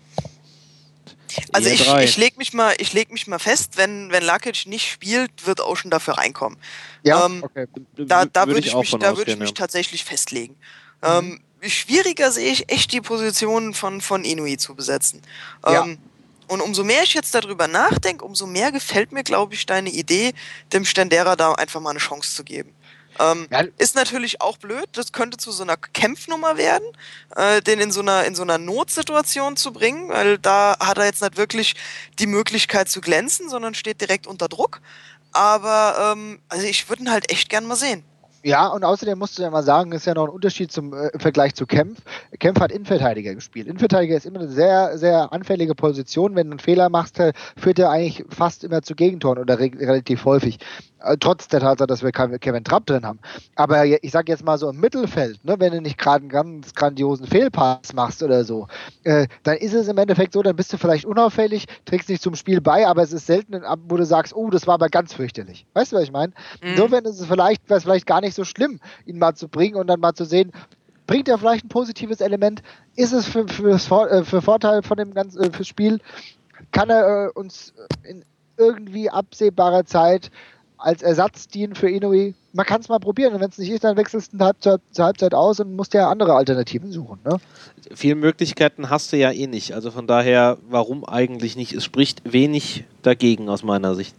Also ich leg mich mal fest, wenn Lakic nicht spielt, wird Ocean dafür reinkommen. Ja, okay. Da würde ich mich tatsächlich festlegen. Schwieriger sehe ich echt die Position von Inouye zu besetzen. Und umso mehr ich jetzt darüber nachdenke, umso mehr gefällt mir, glaube ich, deine Idee, dem Stendera da einfach mal eine Chance zu geben. Ist natürlich auch blöd, das könnte zu so einer Kämpfnummer werden, den in so einer Notsituation zu bringen, weil da hat er jetzt nicht wirklich die Möglichkeit zu glänzen, sondern steht direkt unter Druck. Aber also ich würde ihn halt echt gern mal sehen. Ja, und außerdem musst du ja mal sagen, ist ja noch ein Unterschied im Vergleich zu Kempf. Kempf hat Innenverteidiger gespielt. Innenverteidiger ist immer eine sehr, sehr anfällige Position. Wenn du einen Fehler machst, führt er eigentlich fast immer zu Gegentoren oder relativ häufig. Trotz der Tatsache, dass wir Kevin Trapp drin haben. Aber ich sag jetzt mal so im Mittelfeld, ne, wenn du nicht gerade einen ganz grandiosen Fehlpass machst oder so, dann ist es im Endeffekt so, dann bist du vielleicht unauffällig, trägst nicht zum Spiel bei, aber es ist selten, wo du sagst, oh, das war aber ganz fürchterlich. Weißt du, was ich meine? Insofern ist es vielleicht gar nicht so schlimm, ihn mal zu bringen und dann mal zu sehen, bringt er vielleicht ein positives Element? Ist es für Vorteil von dem ganzen fürs Spiel? Kann er uns in irgendwie absehbarer Zeit als Ersatz dienen für Inouye? Man kann es mal probieren und wenn es nicht ist, dann wechselst du zur Halbzeit aus und musst ja andere Alternativen suchen. Ne? Viele Möglichkeiten hast du ja eh nicht. Also von daher, warum eigentlich nicht? Es spricht wenig dagegen aus meiner Sicht.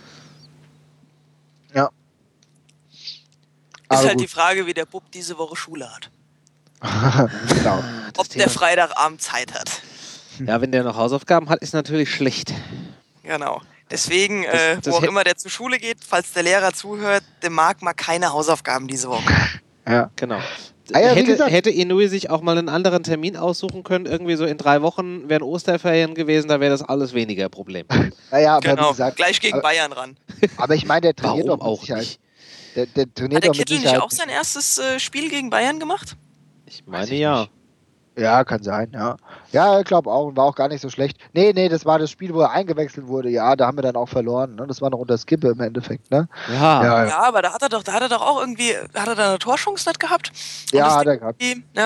Ja. Ist halt die Frage, wie der Bub diese Woche Schule hat. Genau. Ob der Freitagabend Zeit hat. Ja, wenn der noch Hausaufgaben hat, ist natürlich schlecht. Genau. Deswegen, das wo auch immer der zur Schule geht, falls der Lehrer zuhört, dem mag mal keine Hausaufgaben diese Woche. Ja. Genau. Ja, hätte Inouye sich auch mal einen anderen Termin aussuchen können, irgendwie so in 3 Wochen wären Osterferien gewesen, da wäre das alles weniger Problem. Naja, genau, gesagt, gleich gegen Bayern ran. Aber ich meine, der trainiert Warum doch mit auch Sicherheit. nicht? Der trainiert Hat der doch mit Kittel Sicherheit nicht auch sein erstes Spiel gegen Bayern gemacht? Ich meine ja. Nicht. Ja, kann sein, ja. Ja, ich glaube auch, und war auch gar nicht so schlecht. Nee, das war das Spiel, wo er eingewechselt wurde. Ja, da haben wir dann auch verloren. Ne? Das war noch unter Skippe im Endeffekt, ne? Ja. Ja, aber da hat er doch auch irgendwie, hat er da eine Torchance nicht gehabt? Ja, hat er gehabt. Ja.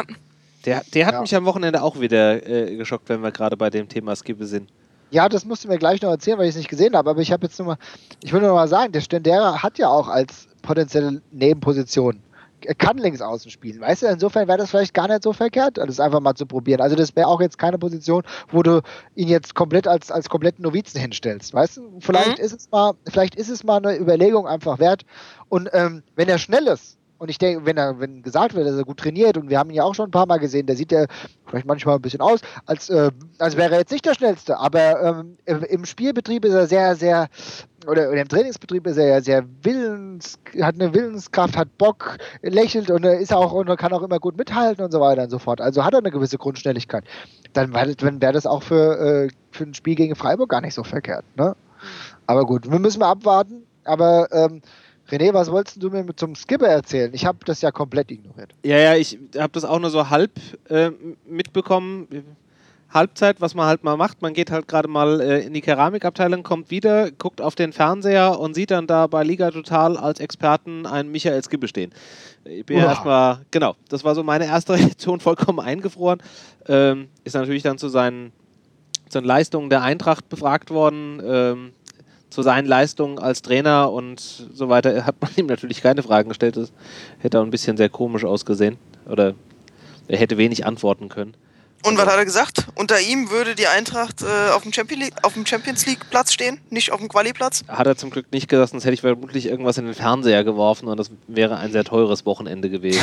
Der hat mich am Wochenende auch wieder geschockt, wenn wir gerade bei dem Thema Skippe sind. Ja, das musst du mir gleich noch erzählen, weil ich es nicht gesehen habe. Aber ich will nur mal sagen, der Stendera hat ja auch als potenzielle Nebenposition, er kann links außen spielen, weißt du? Insofern wäre das vielleicht gar nicht so verkehrt, das einfach mal zu probieren. Also das wäre auch jetzt keine Position, wo du ihn jetzt komplett als kompletten Novizen hinstellst, weißt du? Vielleicht ist es mal eine Überlegung einfach wert. Und wenn er schnell ist, und ich denke, wenn gesagt wird, dass er gut trainiert, und wir haben ihn ja auch schon ein paar Mal gesehen, der sieht ja vielleicht manchmal ein bisschen aus, als wäre er jetzt nicht der Schnellste, aber im Spielbetrieb ist er sehr, sehr, oder im Trainingsbetrieb ist er ja sehr hat eine Willenskraft, hat Bock, lächelt und ist auch und kann auch immer gut mithalten und so weiter und so fort. Also hat er eine gewisse Grundschnelligkeit. Dann wäre das auch für ein Spiel gegen Freiburg gar nicht so verkehrt. Ne? Aber gut, wir müssen mal abwarten. Aber René, was wolltest du mir zum Skipper erzählen? Ich habe das ja komplett ignoriert. Ja, ich habe das auch nur so halb mitbekommen. Halbzeit, was man halt mal macht. Man geht halt gerade mal in die Keramikabteilung, kommt wieder, guckt auf den Fernseher und sieht dann da bei Liga Total als Experten einen Michael Skibbe stehen. Ich bin ja erstmal, genau, das war so meine erste Reaktion, vollkommen eingefroren. Ist natürlich dann zu seinen Leistungen der Eintracht befragt worden, zu seinen Leistungen als Trainer und so weiter hat man ihm natürlich keine Fragen gestellt. Das hätte auch ein bisschen sehr komisch ausgesehen. Oder er hätte wenig antworten können. Und was hat er gesagt? Unter ihm würde die Eintracht auf dem Champions League Platz stehen, nicht auf dem Quali-Platz? Hat er zum Glück nicht gesagt, sonst hätte ich vermutlich irgendwas in den Fernseher geworfen und das wäre ein sehr teures Wochenende gewesen.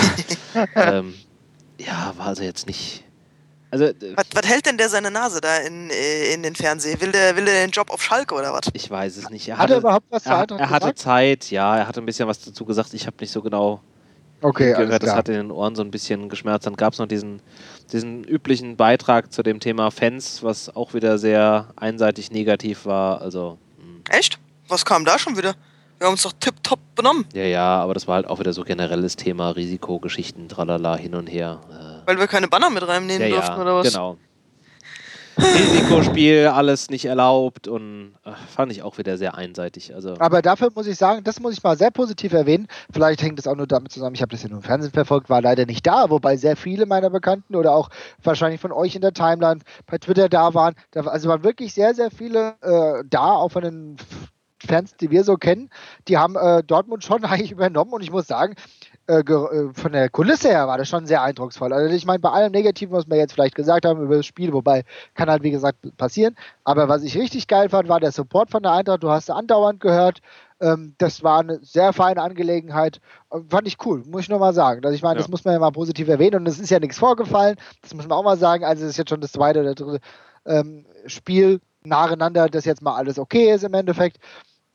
Ja, war also jetzt nicht... Also, was hält denn der seine Nase da in den Fernseher? Will der den Job auf Schalke oder was? Ich weiß es nicht. Hat er überhaupt was zur Eintracht Er hatte gesagt? Zeit, ja, er hatte ein bisschen was dazu gesagt. Ich habe nicht so genau gehört. Das hat in den Ohren so ein bisschen geschmerzt. Dann gab es noch diesen üblichen Beitrag zu dem Thema Fans, was auch wieder sehr einseitig negativ war. Also, echt? Was kam da schon wieder? Wir haben uns doch tipptopp benommen. Ja, aber das war halt auch wieder so generelles Thema, Risikogeschichten, tralala, hin und her. Weil wir keine Banner mit reinnehmen durften, oder was? Genau. Risikospiel, alles nicht erlaubt und fand ich auch wieder sehr einseitig. Also. Aber dafür muss ich sagen, das muss ich mal sehr positiv erwähnen. Vielleicht hängt es auch nur damit zusammen, ich habe das ja nur im Fernsehen verfolgt, war leider nicht da, wobei sehr viele meiner Bekannten oder auch wahrscheinlich von euch in der Timeline bei Twitter da waren. Also waren wirklich sehr, sehr viele da, auch von den Fans, die wir so kennen. Die haben Dortmund schon eigentlich übernommen und ich muss sagen, von der Kulisse her war das schon sehr eindrucksvoll. Also ich meine, bei allem Negativen, was wir jetzt vielleicht gesagt haben über das Spiel, wobei kann halt wie gesagt passieren, aber was ich richtig geil fand, war der Support von der Eintracht. Du hast andauernd gehört, das war eine sehr feine Angelegenheit. Fand ich cool, muss ich nur mal sagen. Also ich meine, das muss man ja mal positiv erwähnen und es ist ja nichts vorgefallen, das muss man auch mal sagen. Also es ist jetzt schon das zweite oder dritte Spiel nacheinander, das jetzt mal alles okay ist im Endeffekt.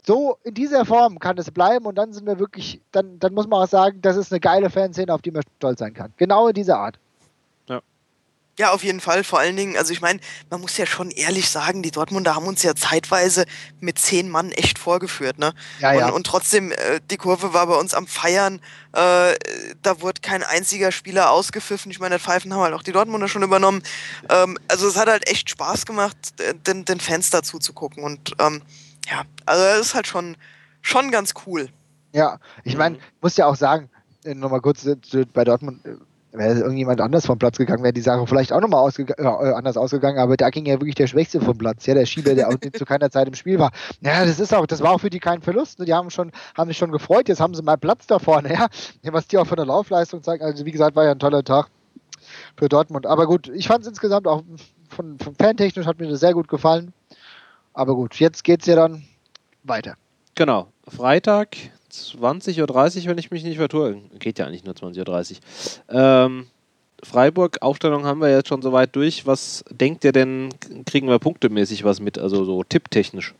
So in dieser Form kann es bleiben und dann sind wir wirklich, dann muss man auch sagen, das ist eine geile Fanszene, auf die man stolz sein kann. Genau in dieser Art. Ja, auf jeden Fall. Vor allen Dingen, also ich meine, man muss ja schon ehrlich sagen, die Dortmunder haben uns ja zeitweise mit 10 Mann echt vorgeführt, ne? Ja. Und trotzdem, die Kurve war bei uns am Feiern. Da wurde kein einziger Spieler ausgepfiffen. Ich meine, das Pfeifen haben halt auch die Dortmunder schon übernommen. Also es hat halt echt Spaß gemacht, den Fans dazu zu gucken. Und ja, also das ist halt schon ganz cool. Ja, ich meine, muss ja auch sagen, nochmal kurz bei Dortmund, wäre irgendjemand anders vom Platz gegangen, wäre die Sache vielleicht auch nochmal anders ausgegangen, aber da ging ja wirklich der Schwächste vom Platz, ja, der Schieber, der auch zu keiner Zeit im Spiel war. Ja, das war auch für die kein Verlust. Die haben sich schon gefreut, jetzt haben sie mal Platz da vorne, ja. Was die auch von der Laufleistung zeigen, also wie gesagt, war ja ein toller Tag für Dortmund. Aber gut, ich fand es insgesamt auch von fantechnisch hat mir das sehr gut gefallen. Aber gut, jetzt geht's ja dann weiter. Genau, Freitag 20.30 Uhr, wenn ich mich nicht vertue. Geht ja eigentlich nur 20.30 Uhr. Freiburg, Aufstellung haben wir jetzt schon soweit durch. Was denkt ihr denn, kriegen wir punktemäßig was mit, also so tipptechnisch?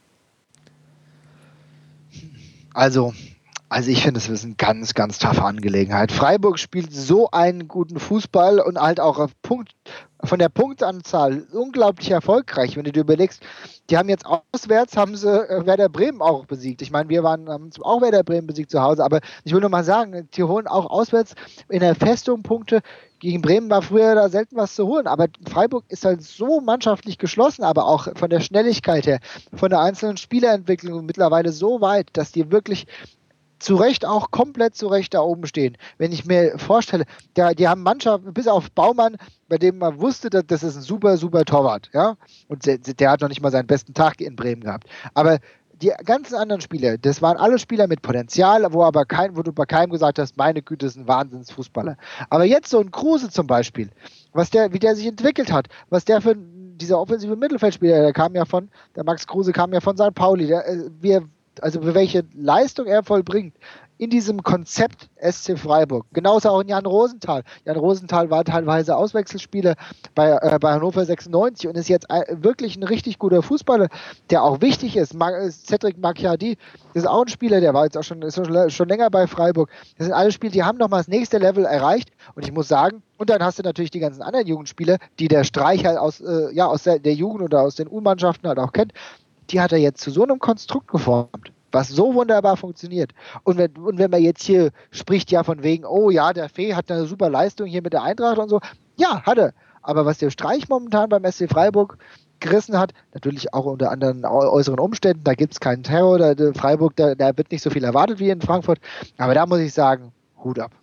Also ich finde, es ist eine ganz, ganz taffe Angelegenheit. Freiburg spielt so einen guten Fußball und halt auch von der Punktanzahl unglaublich erfolgreich. Wenn du dir überlegst, die haben jetzt auswärts, haben sie Werder Bremen auch besiegt. Ich meine, haben auch Werder Bremen besiegt zu Hause, aber ich will nur mal sagen, die holen auch auswärts in der Festung Punkte. Gegen Bremen war früher da selten was zu holen, aber Freiburg ist halt so mannschaftlich geschlossen, aber auch von der Schnelligkeit her, von der einzelnen Spielerentwicklung mittlerweile so weit, dass die wirklich komplett zu Recht da oben stehen. Wenn ich mir vorstelle, die haben Mannschaften, bis auf Baumann, bei dem man wusste, dass das ist ein super, super Torwart, ja, und der hat noch nicht mal seinen besten Tag in Bremen gehabt. Aber die ganzen anderen Spieler, das waren alle Spieler mit Potenzial, wo du bei keinem gesagt hast, meine Güte, das ist ein Wahnsinnsfußballer. Aber jetzt so ein Kruse zum Beispiel, wie der sich entwickelt hat, was der für dieser offensive Mittelfeldspieler, der Max Kruse kam ja von St. Pauli, welche Leistung er vollbringt in diesem Konzept SC Freiburg. Genauso auch in Jan Rosenthal. Jan Rosenthal war teilweise Auswechselspieler bei Hannover 96 und ist jetzt wirklich ein richtig guter Fußballer, der auch wichtig ist. Cedric Macchiadi ist auch ein Spieler, der war jetzt auch schon länger bei Freiburg. Das sind alle Spieler, die haben nochmal das nächste Level erreicht und ich muss sagen, und dann hast du natürlich die ganzen anderen Jugendspieler, die der Streich halt aus der Jugend oder aus den U-Mannschaften halt auch kennt. Die hat er jetzt zu so einem Konstrukt geformt, was so wunderbar funktioniert. Und wenn man jetzt hier spricht, ja von wegen, oh ja, der Fee hat eine super Leistung hier mit der Eintracht und so, ja, hat er. Aber was der Streich momentan beim SC Freiburg gerissen hat, natürlich auch unter anderen äußeren Umständen, da gibt es keinen Terror, Freiburg, da wird nicht so viel erwartet wie in Frankfurt, aber da muss ich sagen, Hut ab.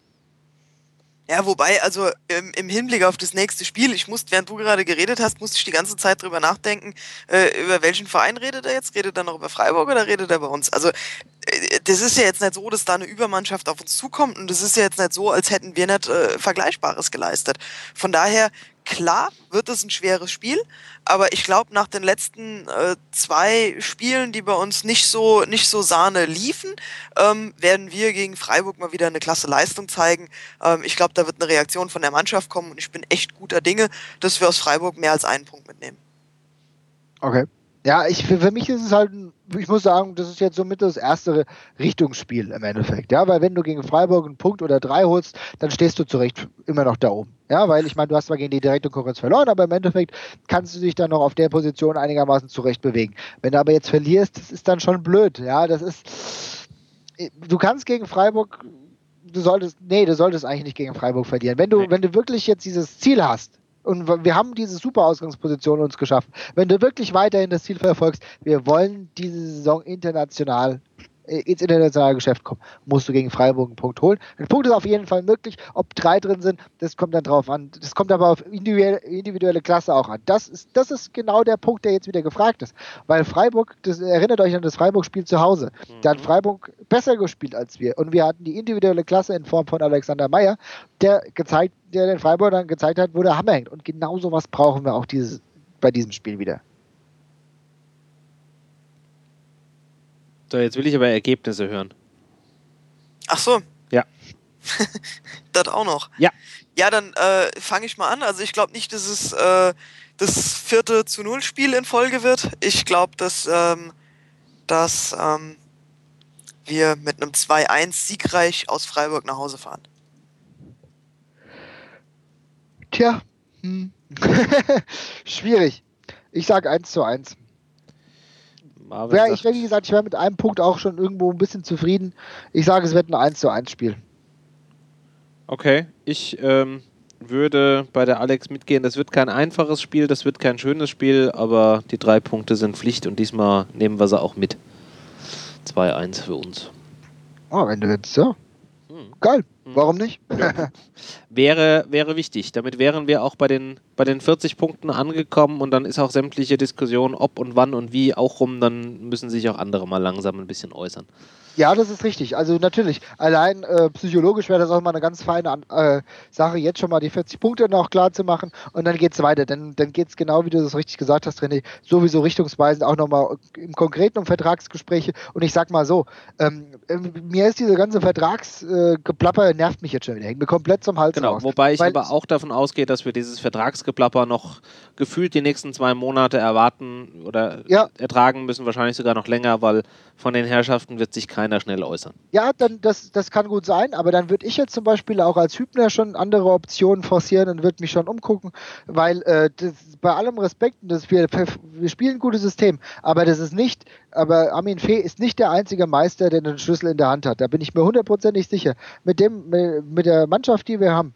Ja, wobei, also im Hinblick auf das nächste Spiel, während du gerade geredet hast, musste ich die ganze Zeit drüber nachdenken, über welchen Verein redet er jetzt? Redet er noch über Freiburg oder redet er bei uns? Also, das ist ja jetzt nicht so, dass da eine Übermannschaft auf uns zukommt und das ist ja jetzt nicht so, als hätten wir nicht Vergleichbares geleistet. Von daher, klar wird es ein schweres Spiel, aber ich glaube, nach den letzten 2 Spielen, die bei uns nicht so Sahne liefen, werden wir gegen Freiburg mal wieder eine klasse Leistung zeigen. Ich glaube, da wird eine Reaktion von der Mannschaft kommen und ich bin echt guter Dinge, dass wir aus Freiburg mehr als einen Punkt mitnehmen. Okay. Ja, für mich ist es halt, ich muss sagen, das ist jetzt somit das erste Richtungsspiel im Endeffekt. Ja, weil wenn du gegen Freiburg einen Punkt oder 3 holst, dann stehst du zu Recht immer noch da oben. Ja, weil ich meine, du hast zwar gegen die direkte Konkurrenz verloren, aber im Endeffekt kannst du dich dann noch auf der Position einigermaßen zurecht bewegen. Wenn du aber jetzt verlierst, das ist dann schon blöd. Ja, du kannst gegen Freiburg, du solltest eigentlich nicht gegen Freiburg verlieren. Wenn du wirklich jetzt dieses Ziel hast, und wir haben diese super Ausgangsposition uns geschaffen. Wenn du wirklich weiterhin das Ziel verfolgst, wir wollen diese Saison ins internationale Geschäft kommen, musst du gegen Freiburg einen Punkt holen. Ein Punkt ist auf jeden Fall möglich. Ob 3 drin sind, das kommt dann drauf an. Das kommt aber auf individuelle Klasse auch an. Das ist genau der Punkt, der jetzt wieder gefragt ist. Weil Freiburg, erinnert euch an das Freiburg-Spiel zu Hause. Da hat Freiburg besser gespielt als wir. Und wir hatten die individuelle Klasse in Form von Alexander Meyer, der den Freiburg dann gezeigt hat, wo der Hammer hängt. Und genau sowas brauchen wir auch bei diesem Spiel wieder. So, jetzt will ich aber Ergebnisse hören. Ach so. Ja. Das auch noch. Ja. Ja, dann fange ich mal an. Also ich glaube nicht, dass es das 4. zu 0 Spiel in Folge wird. Ich glaube, dass wir mit einem 2-1 siegreich aus Freiburg nach Hause fahren. Tja, schwierig. Ich sage 1:1. Wie gesagt, ich wäre mit einem Punkt auch schon irgendwo ein bisschen zufrieden. Ich sage, es wird ein 1:1-Spiel. Okay, ich würde bei der Alex mitgehen. Das wird kein einfaches Spiel, das wird kein schönes Spiel, aber die 3 Punkte sind Pflicht und diesmal nehmen wir sie auch mit. 2:1 für uns. Oh, wenn du jetzt so. Geil, warum nicht? Wäre wichtig. Damit wären wir auch bei den 40 Punkten angekommen und dann ist auch sämtliche Diskussion, ob und wann und wie auch rum, dann müssen sich auch andere mal langsam ein bisschen äußern. Ja, das ist richtig. Also natürlich, allein psychologisch wäre das auch mal eine ganz feine Sache, jetzt schon mal die 40 Punkte noch klar zu machen und dann geht es weiter. Dann geht es genau, wie du das richtig gesagt hast, René, sowieso richtungsweisend auch nochmal im Konkreten um Vertragsgespräche. Und ich sag mal so, mir ist diese ganze Vertragsgeplapper, nervt mich jetzt schon wieder, hängt mir komplett zum Hals raus. Wobei ich aber auch davon ausgehe, dass wir dieses Vertragsgeplapper noch gefühlt die nächsten 2 Monate erwarten oder ertragen müssen, wahrscheinlich sogar noch länger, weil von den Herrschaften wird sich keiner schnell äußern. Ja, dann das kann gut sein, aber dann würde ich jetzt zum Beispiel auch als Hübner schon andere Optionen forcieren und würde mich schon umgucken, weil bei allem Respekt, wir spielen ein gutes System, aber Armin Fee ist nicht der einzige Meister, der den Schlüssel in der Hand hat. Da bin ich mir 100% sicher. Mit der Mannschaft, die wir haben,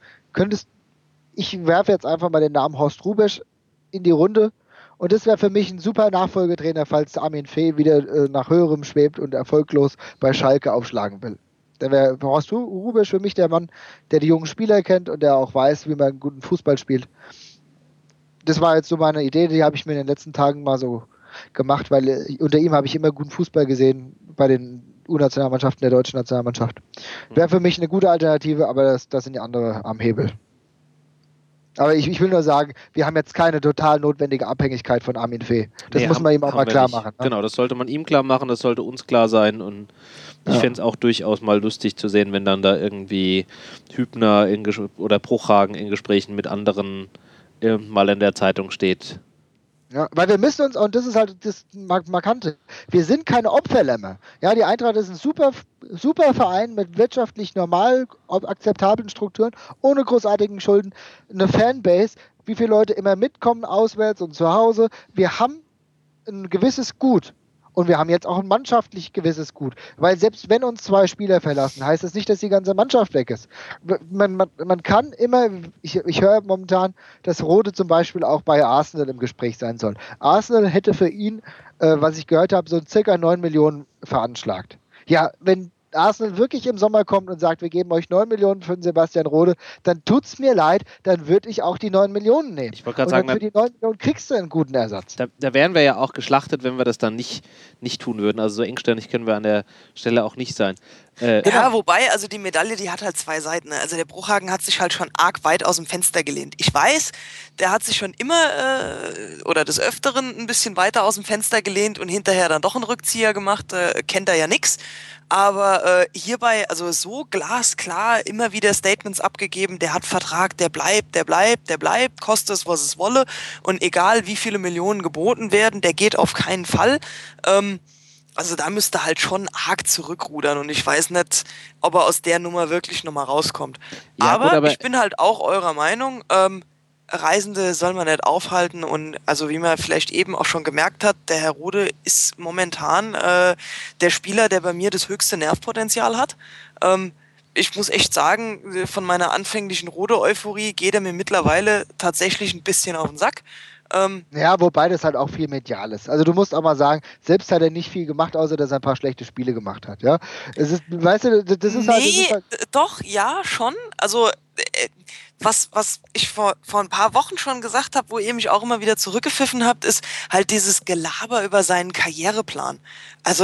ich werfe jetzt einfach mal den Namen Horst Hrubesch in die Runde. Und das wäre für mich ein super Nachfolgetrainer, falls Armin Fee wieder nach höherem schwebt und erfolglos bei Schalke aufschlagen will. Da wäre Horst Hrubesch für mich der Mann, der die jungen Spieler kennt und der auch weiß, wie man einen guten Fußball spielt. Das war jetzt so meine Idee, die habe ich mir in den letzten Tagen mal so gemacht, weil unter ihm habe ich immer guten Fußball gesehen bei den U-Nationalmannschaften der deutschen Nationalmannschaft. Wäre für mich eine gute Alternative, aber das sind die andere am Hebel. Aber ich will nur sagen, wir haben jetzt keine total notwendige Abhängigkeit von Armin Fee. Das muss man ihm auch mal klar machen. Ne? Genau, das sollte man ihm klar machen, das sollte uns klar sein. Und ich fände es auch durchaus mal lustig zu sehen, wenn dann da irgendwie Hübner oder Bruchhagen in Gesprächen mit anderen mal in der Zeitung steht. Ja, weil wir müssen uns, und das ist halt das Markante, wir sind keine Opferlämmer. Ja, die Eintracht ist ein super Verein mit wirtschaftlich normal akzeptablen Strukturen, ohne großartigen Schulden, eine Fanbase, wie viele Leute immer mitkommen, auswärts und zu Hause. Wir haben ein gewisses Gut. Und wir haben jetzt auch ein mannschaftlich gewisses Gut. Weil selbst wenn uns 2 Spieler verlassen, heißt das nicht, dass die ganze Mannschaft weg ist. Man kann immer, ich höre momentan, dass Rode zum Beispiel auch bei Arsenal im Gespräch sein soll. Arsenal hätte für ihn, was ich gehört habe, so circa 9 Millionen veranschlagt. Ja, wenn Arsenal wirklich im Sommer kommt und sagt, wir geben euch 9 Millionen für den Sebastian Rode, dann tut's mir leid, dann würde ich auch die 9 Millionen nehmen. Ich wollte gerade sagen, für die 9 Millionen kriegst du einen guten Ersatz. Da wären wir ja auch geschlachtet, wenn wir das dann nicht tun würden. Also so engständig können wir an der Stelle auch nicht sein. Ja, wobei, also die Medaille, die hat halt 2 Seiten. Also der Bruchhagen hat sich halt schon arg weit aus dem Fenster gelehnt. Ich weiß, der hat sich schon immer oder des Öfteren ein bisschen weiter aus dem Fenster gelehnt und hinterher dann doch einen Rückzieher gemacht. Kennt er ja nix. Aber hierbei, also so glasklar immer wieder Statements abgegeben, der hat Vertrag, der bleibt, koste es, was es wolle. Und egal, wie viele Millionen geboten werden, der geht auf keinen Fall. Also da müsste halt schon arg zurückrudern und ich weiß nicht, ob er aus der Nummer wirklich nochmal rauskommt. Ja, aber ich bin halt auch eurer Meinung, Reisende soll man nicht aufhalten und also wie man vielleicht eben auch schon gemerkt hat, der Herr Rode ist momentan der Spieler, der bei mir das höchste Nervpotenzial hat. Ich muss echt sagen, von meiner anfänglichen Rode-Euphorie geht er mir mittlerweile tatsächlich ein bisschen auf den Sack. Ja, wobei das halt auch viel medial ist. Also du musst auch mal sagen, selbst hat er nicht viel gemacht, außer dass er ein paar schlechte Spiele gemacht hat. Ja, es ist, weißt du, das ist halt. Doch, ja, schon. Also was ich vor ein paar Wochen schon gesagt habe, wo ihr mich auch immer wieder zurückgepfiffen habt, ist halt dieses Gelaber über seinen Karriereplan. Also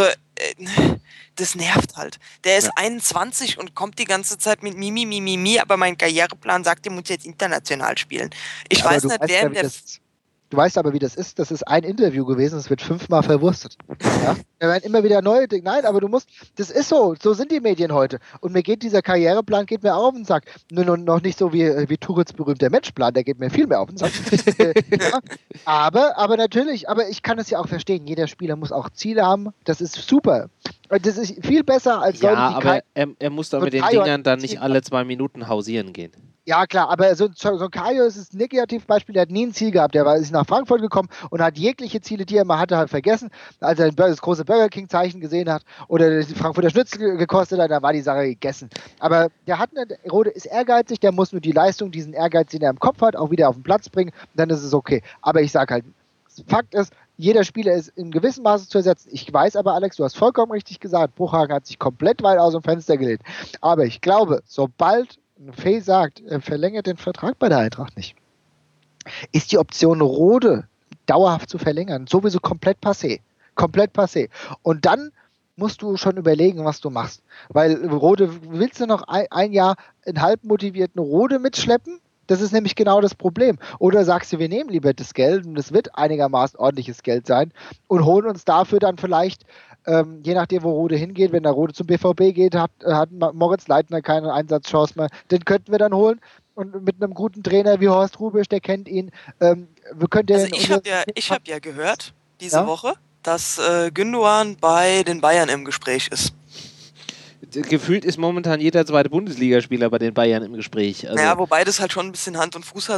das nervt halt. Der ist 21 und kommt die ganze Zeit mit Mimi, aber mein Karriereplan sagt, ich muss jetzt international spielen. Ich weiß nicht, wer in der... Du weißt aber, wie das ist. Das ist ein Interview gewesen, es wird 5-mal verwurstet. Ja? Da werden immer wieder neue Dinge. Nein, aber du musst, das ist so sind die Medien heute. Und mir geht dieser Karriereplan geht mir auch auf den Sack. Nur noch nicht so wie Tuchels berühmter Matchplan, der geht mir viel mehr auf den Sack. Ja? Aber natürlich, aber ich kann es ja auch verstehen, jeder Spieler muss auch Ziele haben, das ist super. Das ist viel besser als Ja, Leute, die aber er muss doch so mit den Kajo Dingern dann nicht alle 2 Minuten hausieren gehen. Ja, klar, aber so ein Kajo ist ein Negativbeispiel, der hat nie ein Ziel gehabt. Der ist nach Frankfurt gekommen und hat jegliche Ziele, die er immer hatte, halt vergessen. Als er das große Burger King-Zeichen gesehen hat oder die Frankfurter Schnitzel gekostet hat, dann war die Sache gegessen. Aber Rode ist ehrgeizig, der muss nur die Leistung, diesen Ehrgeiz, den er im Kopf hat, auch wieder auf den Platz bringen, dann ist es okay. Aber ich sage halt, Fakt ist, jeder Spieler ist in gewissem Maße zu ersetzen. Ich weiß aber, Alex, du hast vollkommen richtig gesagt, Bruchhagen hat sich komplett weit aus dem Fenster gelehnt. Aber ich glaube, sobald Fey sagt, er verlängert den Vertrag bei der Eintracht nicht, ist die Option Rode dauerhaft zu verlängern sowieso komplett passé. Komplett passé. Und dann musst du schon überlegen, was du machst. Weil Rode, willst du noch ein Jahr einen halb motivierten Rode mitschleppen? Das ist nämlich genau das Problem. Oder sagst du, wir nehmen lieber das Geld und es wird einigermaßen ordentliches Geld sein und holen uns dafür dann vielleicht, je nachdem, wo Rode hingeht, wenn der Rode zum BVB geht, hat Moritz Leitner keine Einsatzchance mehr. Den könnten wir dann holen und mit einem guten Trainer wie Horst Rubisch, der kennt ihn. Ich habe ja gehört diese Woche, dass Gündoğan bei den Bayern im Gespräch ist. Gefühlt ist momentan jeder zweite Bundesligaspieler bei den Bayern im Gespräch. Also ja, wobei das halt schon ein bisschen Hand und Fuß hat.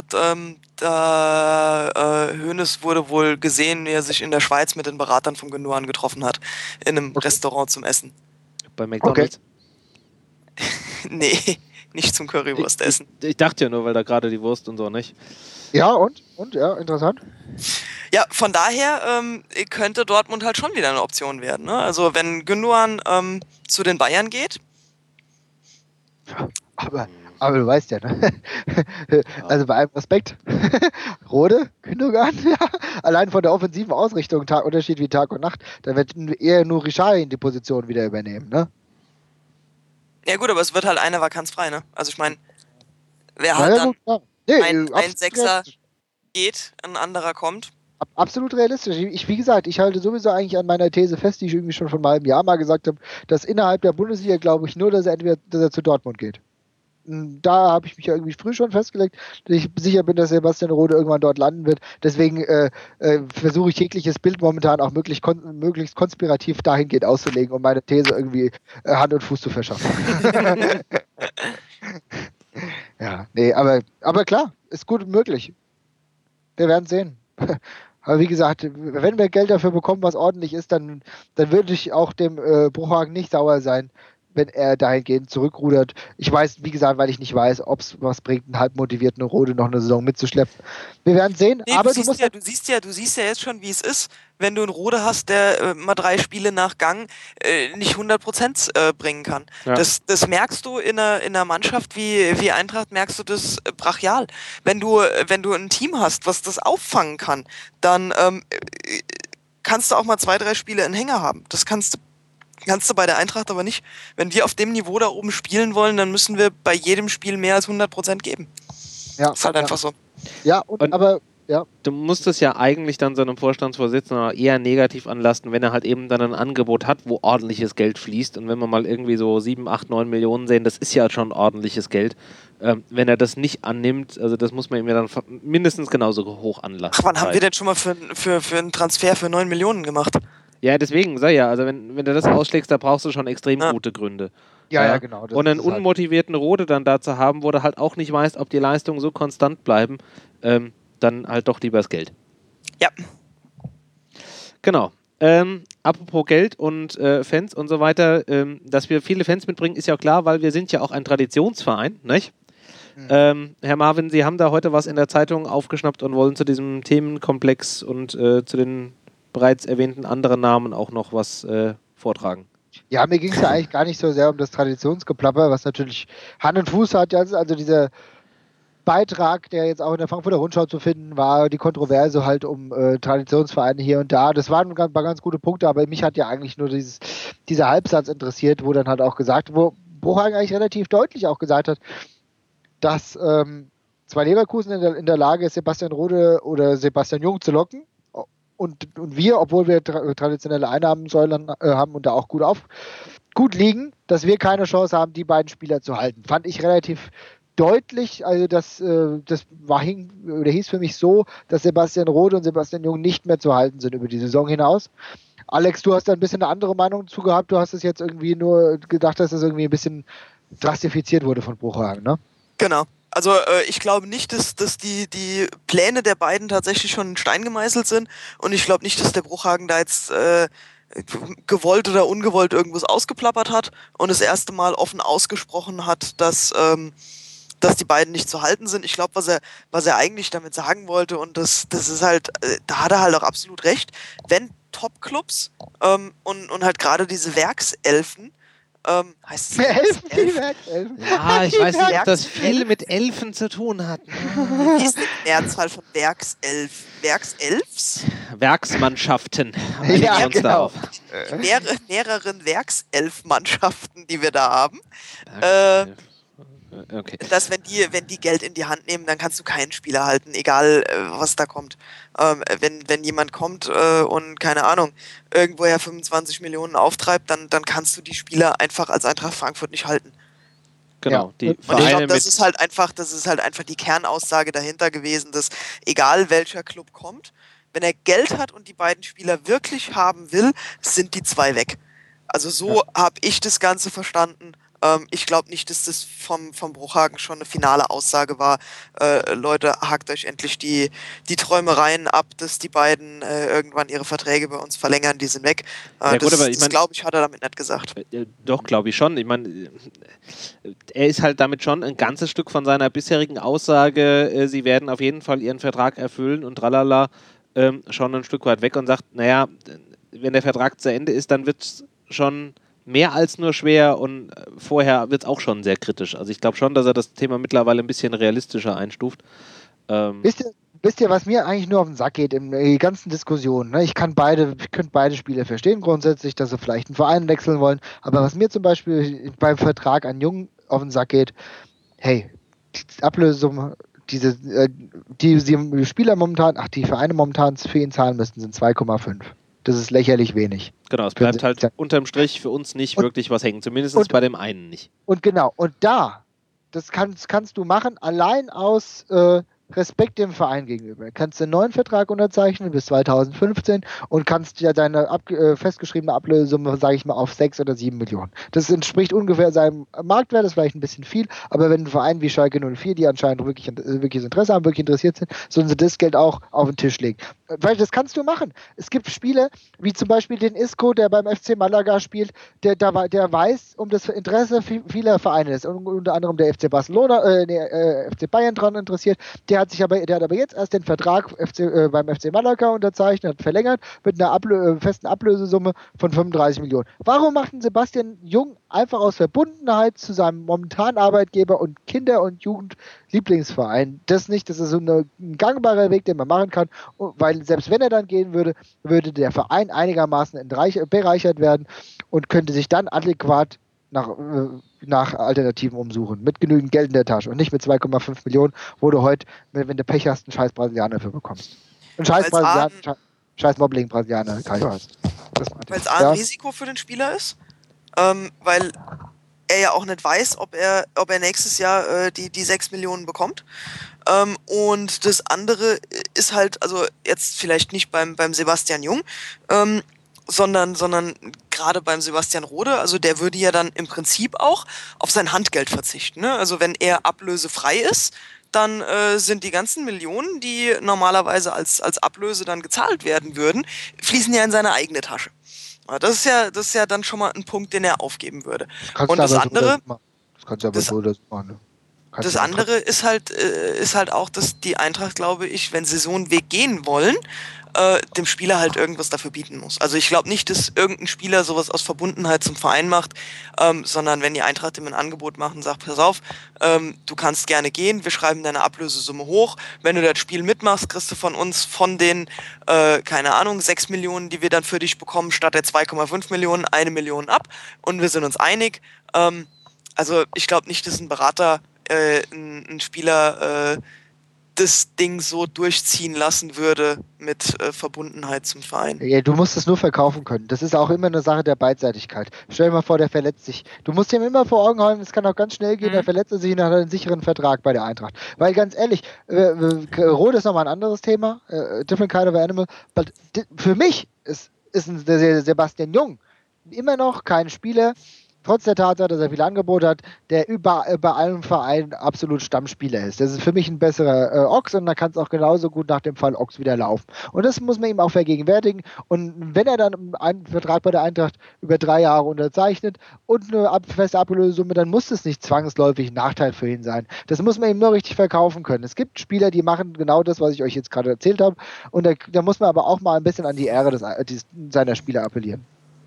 Hoeneß wurde wohl gesehen, wie er sich in der Schweiz mit den Beratern von Gündoğan getroffen hat, in einem Restaurant zum Essen. Bei McDonald's? Okay. Nee, nicht zum Currywurstessen. Ich dachte ja nur, weil da gerade die Wurst und so, nicht? Ja, und? Ja, interessant. Ja, von daher könnte Dortmund halt schon wieder eine Option werden. Ne? Also wenn Gündoğan zu den Bayern geht. Aber du weißt ja, ne? Also bei allem Respekt, Rode, Gündoğan, ja, allein von der offensiven Ausrichtung Unterschied wie Tag und Nacht, da wird eher nur Richard in die Position wieder übernehmen, ne? Ja gut, aber es wird halt eine Vakanz frei, ne? Also ich meine, wer halt dann ein Sechser geht, ein anderer kommt. Absolut realistisch. Wie gesagt, ich halte sowieso eigentlich an meiner These fest, die ich irgendwie schon vor einem halben Jahr mal gesagt habe, dass innerhalb der Bundesliga glaube ich nur, dass er zu Dortmund geht. Da habe ich mich ja irgendwie früh schon festgelegt, dass ich sicher bin, dass Sebastian Rode irgendwann dort landen wird. Deswegen versuche ich jegliches Bild momentan auch möglichst konspirativ dahingehend auszulegen, um meine These irgendwie Hand und Fuß zu verschaffen. Ja, nee, aber klar, ist gut möglich. Wir werden sehen. Aber wie gesagt, wenn wir Geld dafür bekommen, was ordentlich ist, dann würde ich auch dem Bruchhagen nicht sauer sein, wenn er dahingehend zurückrudert. Ich weiß, wie gesagt, weil ich nicht weiß, ob es was bringt, einen halb motivierten Rode noch eine Saison mitzuschleppen. Wir werden sehen. Nee, aber du siehst ja jetzt schon, wie es ist, wenn du einen Rode hast, der mal 3 Spiele nach Gang nicht 100% bringen kann. Ja. Das merkst du in einer Mannschaft wie Eintracht, merkst du das brachial. Wenn du ein Team hast, was das auffangen kann, dann kannst du auch mal 2, 3 Spiele in Hänger haben. Das kannst du bei der Eintracht aber nicht. Wenn wir auf dem Niveau da oben spielen wollen, dann müssen wir bei jedem Spiel mehr als 100% geben. Ja, ist halt einfach so. Ja, aber du musst es ja eigentlich dann so einem Vorstandsvorsitzenden eher negativ anlasten, wenn er halt eben dann ein Angebot hat, wo ordentliches Geld fließt. Und wenn wir mal irgendwie so 7, 8, 9 Millionen sehen, das ist ja schon ordentliches Geld. Wenn er das nicht annimmt, also das muss man ihm ja dann mindestens genauso hoch anlasten. Ach, wann haben wir denn schon mal für einen Transfer für 9 Millionen gemacht? Ja, deswegen, sag ja, also wenn du das ausschlägst, da brauchst du schon extrem gute Gründe. Ja, genau. Und einen unmotivierten Rode dann da zu haben, wo du halt auch nicht weißt, ob die Leistungen so konstant bleiben, dann halt doch lieber das Geld. Ja. Genau. Apropos Geld und Fans und so weiter, dass wir viele Fans mitbringen, ist ja auch klar, weil wir sind ja auch ein Traditionsverein, nicht? Herr Marvin, Sie haben da heute was in der Zeitung aufgeschnappt und wollen zu diesem Themenkomplex und zu den bereits erwähnten anderen Namen auch noch was vortragen. Ja, mir ging es ja eigentlich gar nicht so sehr um das Traditionsgeplapper, was natürlich Hand und Fuß hat. Also dieser Beitrag, der jetzt auch in der Frankfurter Rundschau zu finden war, die Kontroverse halt um Traditionsvereine hier und da. Das waren ein paar ganz gute Punkte, aber mich hat ja eigentlich nur dieser Halbsatz interessiert, wo dann halt auch gesagt, wo Bruchhagen eigentlich relativ deutlich auch gesagt hat, dass zwar Leverkusen in der Lage ist, Sebastian Rode oder Sebastian Jung zu locken, und wir, obwohl wir traditionelle Einnahmensäulen haben und da auch gut liegen, dass wir keine Chance haben, die beiden Spieler zu halten. Fand ich relativ deutlich, also das hieß für mich so, dass Sebastian Rode und Sebastian Jung nicht mehr zu halten sind über die Saison hinaus. Alex, du hast da ein bisschen eine andere Meinung zu gehabt. Du hast es jetzt irgendwie nur gedacht, dass es irgendwie ein bisschen drastifiziert wurde von Bruchhagen, ne? Genau. Also ich glaube nicht, dass die Pläne der beiden tatsächlich schon in Stein gemeißelt sind und ich glaube nicht, dass der Bruchhagen da jetzt gewollt oder ungewollt irgendwas ausgeplappert hat und das erste Mal offen ausgesprochen hat, dass die beiden nicht zu halten sind. Ich glaube, was er eigentlich damit sagen wollte, und das ist halt, da hat er halt auch absolut recht, wenn Top-Clubs und halt gerade diese Werkselfen, heißt es Elfen? Ja, ich weiß nicht, ob das viel mit Elfen zu tun hat. Wie ist die Mehrzahl von Werkselfs? Werksmannschaften. Ja, uns genau. darauf. Mehreren Werkselfmannschaften, die wir da haben. Okay. Dass wenn die Geld in die Hand nehmen, dann kannst du keinen Spieler halten, egal was da kommt. Wenn jemand kommt und, keine Ahnung, irgendwoher 25 Millionen auftreibt, dann kannst du die Spieler einfach als Eintracht Frankfurt nicht halten. Genau, die Und ich Vereine glaube, das ist halt einfach die Kernaussage dahinter gewesen, dass egal welcher Club kommt, wenn er Geld hat und die beiden Spieler wirklich haben will, sind die zwei weg. Also so habe ich das Ganze verstanden. Ich glaube nicht, dass das vom Bruchhagen schon eine finale Aussage war. Leute, hakt euch endlich die Träumereien ab, dass die beiden irgendwann ihre Verträge bei uns verlängern, die sind weg. Das glaube ich, hat er damit nicht gesagt. Doch, glaube ich schon. Ich meine, er ist halt damit schon ein ganzes Stück von seiner bisherigen Aussage, sie werden auf jeden Fall ihren Vertrag erfüllen und tralala, schon ein Stück weit weg und sagt, naja, wenn der Vertrag zu Ende ist, dann wird es schon mehr als nur schwer und vorher wird es auch schon sehr kritisch. Also ich glaube schon, dass er das Thema mittlerweile ein bisschen realistischer einstuft. Wisst ihr, was mir eigentlich nur auf den Sack geht in den ganzen Diskussionen? Ne? Ich könnte beide Spiele verstehen grundsätzlich, dass sie vielleicht einen Verein wechseln wollen, aber was mir zum Beispiel beim Vertrag an Jung auf den Sack geht, hey, die Ablösung, die Spieler momentan, die Vereine momentan für ihn zahlen müssen, sind 2,5. Das ist lächerlich wenig. Genau, es bleibt halt unterm Strich für uns nicht wirklich was hängen. Zumindest bei dem einen nicht. Und genau, und das kannst du machen, allein aus Respekt dem Verein gegenüber. Kannst du einen neuen Vertrag unterzeichnen bis 2015 und kannst ja deine festgeschriebene Ablösesumme, sage ich mal, auf 6 oder 7 Millionen. Das entspricht ungefähr seinem Marktwert, das ist vielleicht ein bisschen viel, aber wenn ein Verein wie Schalke 04, die anscheinend wirklich Interesse haben, wirklich interessiert sind, sollen sie das Geld auch auf den Tisch legen. Weil das kannst du machen. Es gibt Spiele, wie zum Beispiel den Isco, der beim FC Malaga spielt, der weiß um das Interesse vieler Vereine ist. Unter anderem der FC FC Bayern dran interessiert. Der hat aber jetzt erst den Vertrag beim FC Malaga unterzeichnet, hat verlängert mit einer festen Ablösesumme von 35 Millionen. Warum macht ein Sebastian Jung einfach aus Verbundenheit zu seinem momentanen Arbeitgeber und Kinder- und Jugendlieblingsverein das nicht? Das ist so ein gangbarer Weg, den man machen kann, weil selbst wenn er dann gehen würde, würde der Verein einigermaßen bereichert werden und könnte sich dann adäquat nach Alternativen umsuchen, mit genügend Geld in der Tasche und nicht mit 2,5 Millionen, wo du heute, wenn du Pech hast, einen scheiß Brasilianer dafür bekommst. Einen scheiß Mobbling-Brasilianer. Weil es ein Risiko für den Spieler ist, weil er ja auch nicht weiß, ob er nächstes Jahr die 6 Millionen bekommt. Und das andere ist halt, also jetzt vielleicht nicht beim Sebastian Jung, sondern gerade beim Sebastian Rode, also der würde ja dann im Prinzip auch auf sein Handgeld verzichten. Ne? Also wenn er ablösefrei ist, dann sind die ganzen Millionen, die normalerweise als Ablöse dann gezahlt werden würden, fließen ja in seine eigene Tasche. Das ist ja dann schon mal ein Punkt, den er aufgeben würde. Und das andere, das andere ist halt auch, dass die Eintracht, glaube ich, wenn sie so einen Weg gehen wollen, dem Spieler halt irgendwas dafür bieten muss. Also ich glaube nicht, dass irgendein Spieler sowas aus Verbundenheit zum Verein macht, sondern wenn die Eintracht ihm ein Angebot macht und sagt, pass auf, du kannst gerne gehen, wir schreiben deine Ablösesumme hoch, wenn du das Spiel mitmachst, kriegst du von uns von den, keine Ahnung, 6 Millionen, die wir dann für dich bekommen, statt der 2,5 Millionen, 1 Million ab und wir sind uns einig. Also ich glaube nicht, dass ein Berater ein Spieler das Ding so durchziehen lassen würde mit Verbundenheit zum Verein. Ja, du musst es nur verkaufen können. Das ist auch immer eine Sache der Beidseitigkeit. Stell dir mal vor, der verletzt sich. Du musst ihm immer vor Augen halten, es kann auch ganz schnell gehen, der verletzt sich und hat einen sicheren Vertrag bei der Eintracht. Weil ganz ehrlich, Rot ist nochmal ein anderes Thema, different kind of animal, but für mich ist ein Sebastian Jung immer noch kein Spieler, trotz der Tatsache, dass er viel Angebot hat, der bei allen Vereinen absolut Stammspieler ist. Das ist für mich ein besserer Ochs und dann kann es auch genauso gut nach dem Fall Ochs wieder laufen. Und das muss man ihm auch vergegenwärtigen. Und wenn er dann einen Vertrag bei der Eintracht über 3 Jahre unterzeichnet und eine feste abgelöste Summe, dann muss das nicht zwangsläufig ein Nachteil für ihn sein. Das muss man ihm nur richtig verkaufen können. Es gibt Spieler, die machen genau das, was ich euch jetzt gerade erzählt habe. Und da muss man aber auch mal ein bisschen an die Ehre seiner Spieler appellieren.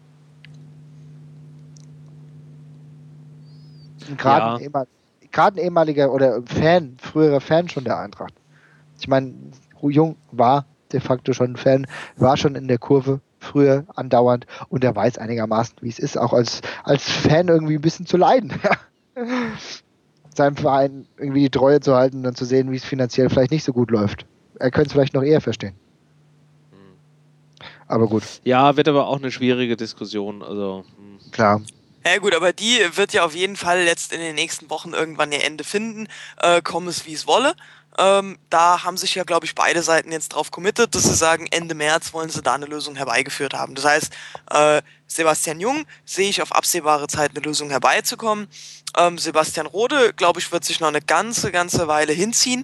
Gerade ein ehemaliger oder früherer Fan schon der Eintracht. Ich meine, Jung war de facto schon ein Fan, war schon in der Kurve früher andauernd und er weiß einigermaßen, wie es ist, auch als Fan irgendwie ein bisschen zu leiden. Seinem Verein irgendwie die Treue zu halten und dann zu sehen, wie es finanziell vielleicht nicht so gut läuft. Er könnte es vielleicht noch eher verstehen. Aber gut. Ja, wird aber auch eine schwierige Diskussion. Also klar. Ja gut, aber die wird ja auf jeden Fall jetzt in den nächsten Wochen irgendwann ihr Ende finden, komme es wie es wolle. Da haben sich ja, glaube ich, beide Seiten jetzt drauf committed, dass sie sagen, Ende März wollen sie da eine Lösung herbeigeführt haben. Das heißt, Sebastian Jung sehe ich auf absehbare Zeit eine Lösung herbeizukommen. Sebastian Rode, glaube ich, wird sich noch eine ganze Weile hinziehen.